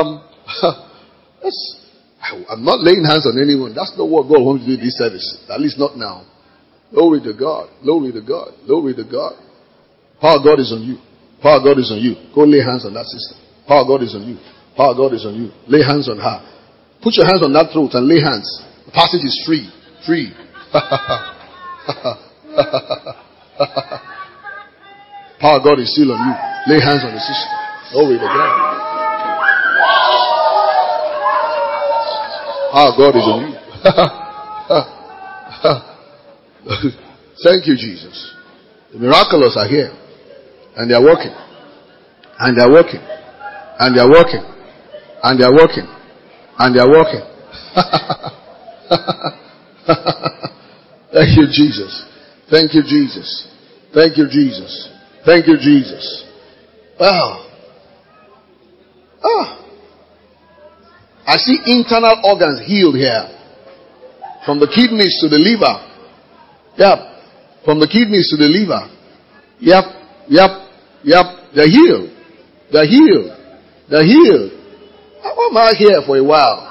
I'm not laying hands on anyone. That's not what God wants to do in this service. At least not now. Glory to God. Glory to God. Glory to God. Power of God is on you. Power of God is on you. Go lay hands on that sister. Power of God is on you. Power of God is on you. Lay hands on her. Put your hands on that throat and lay hands. The passage is free. Free. Power of God is still on you. Lay hands on the sister. Glory to God. Power of God is on you. Thank you, Jesus. The miraculous are here. And they are working. And they are working. And they are working. And they are working. And they are working. Thank you, Jesus. Thank you, Jesus. Thank you, Jesus. Thank you, Jesus. Wow. I see internal organs healed here. From the kidneys to the liver. Yep. From the kidneys to the liver. Yep. They're healed. They're healed. They're healed. I'm out here for a while.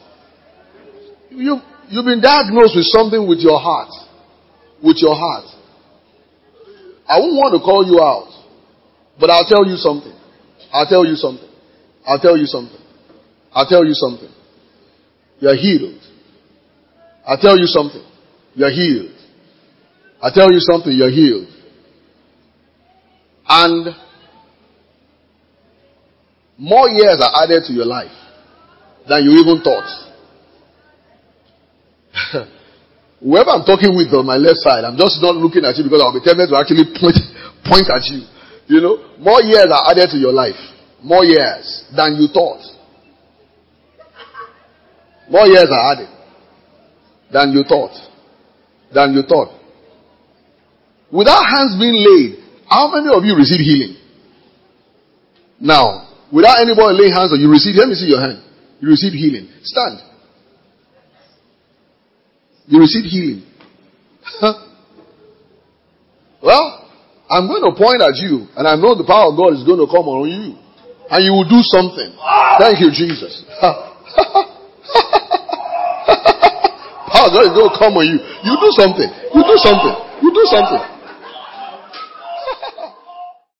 You've been diagnosed with something with your heart. With your heart. I won't want to call you out. But I'll tell you something. I'll tell you something. I'll tell you something. I'll tell you something. You're healed. I'll tell you something. You're healed. I'll tell you something. You're healed. And more years are added to your life than you even thought. Whoever I'm talking with on my left side, I'm just not looking at you because I'll be tempted to actually point at you. More years are added to your life. More years than you thought. More years are added than you thought. Than you thought. Without hands being laid, how many of you receive healing? Now, without anybody laying hands on you, receive. Let me see your hand. You receive healing. Stand. You receive healing. Well, I'm going to point at you, and I know the power of God is going to come on you, and you will do something. Thank you, Jesus. Power of God is going to come on you. You do something. You do something. You do something.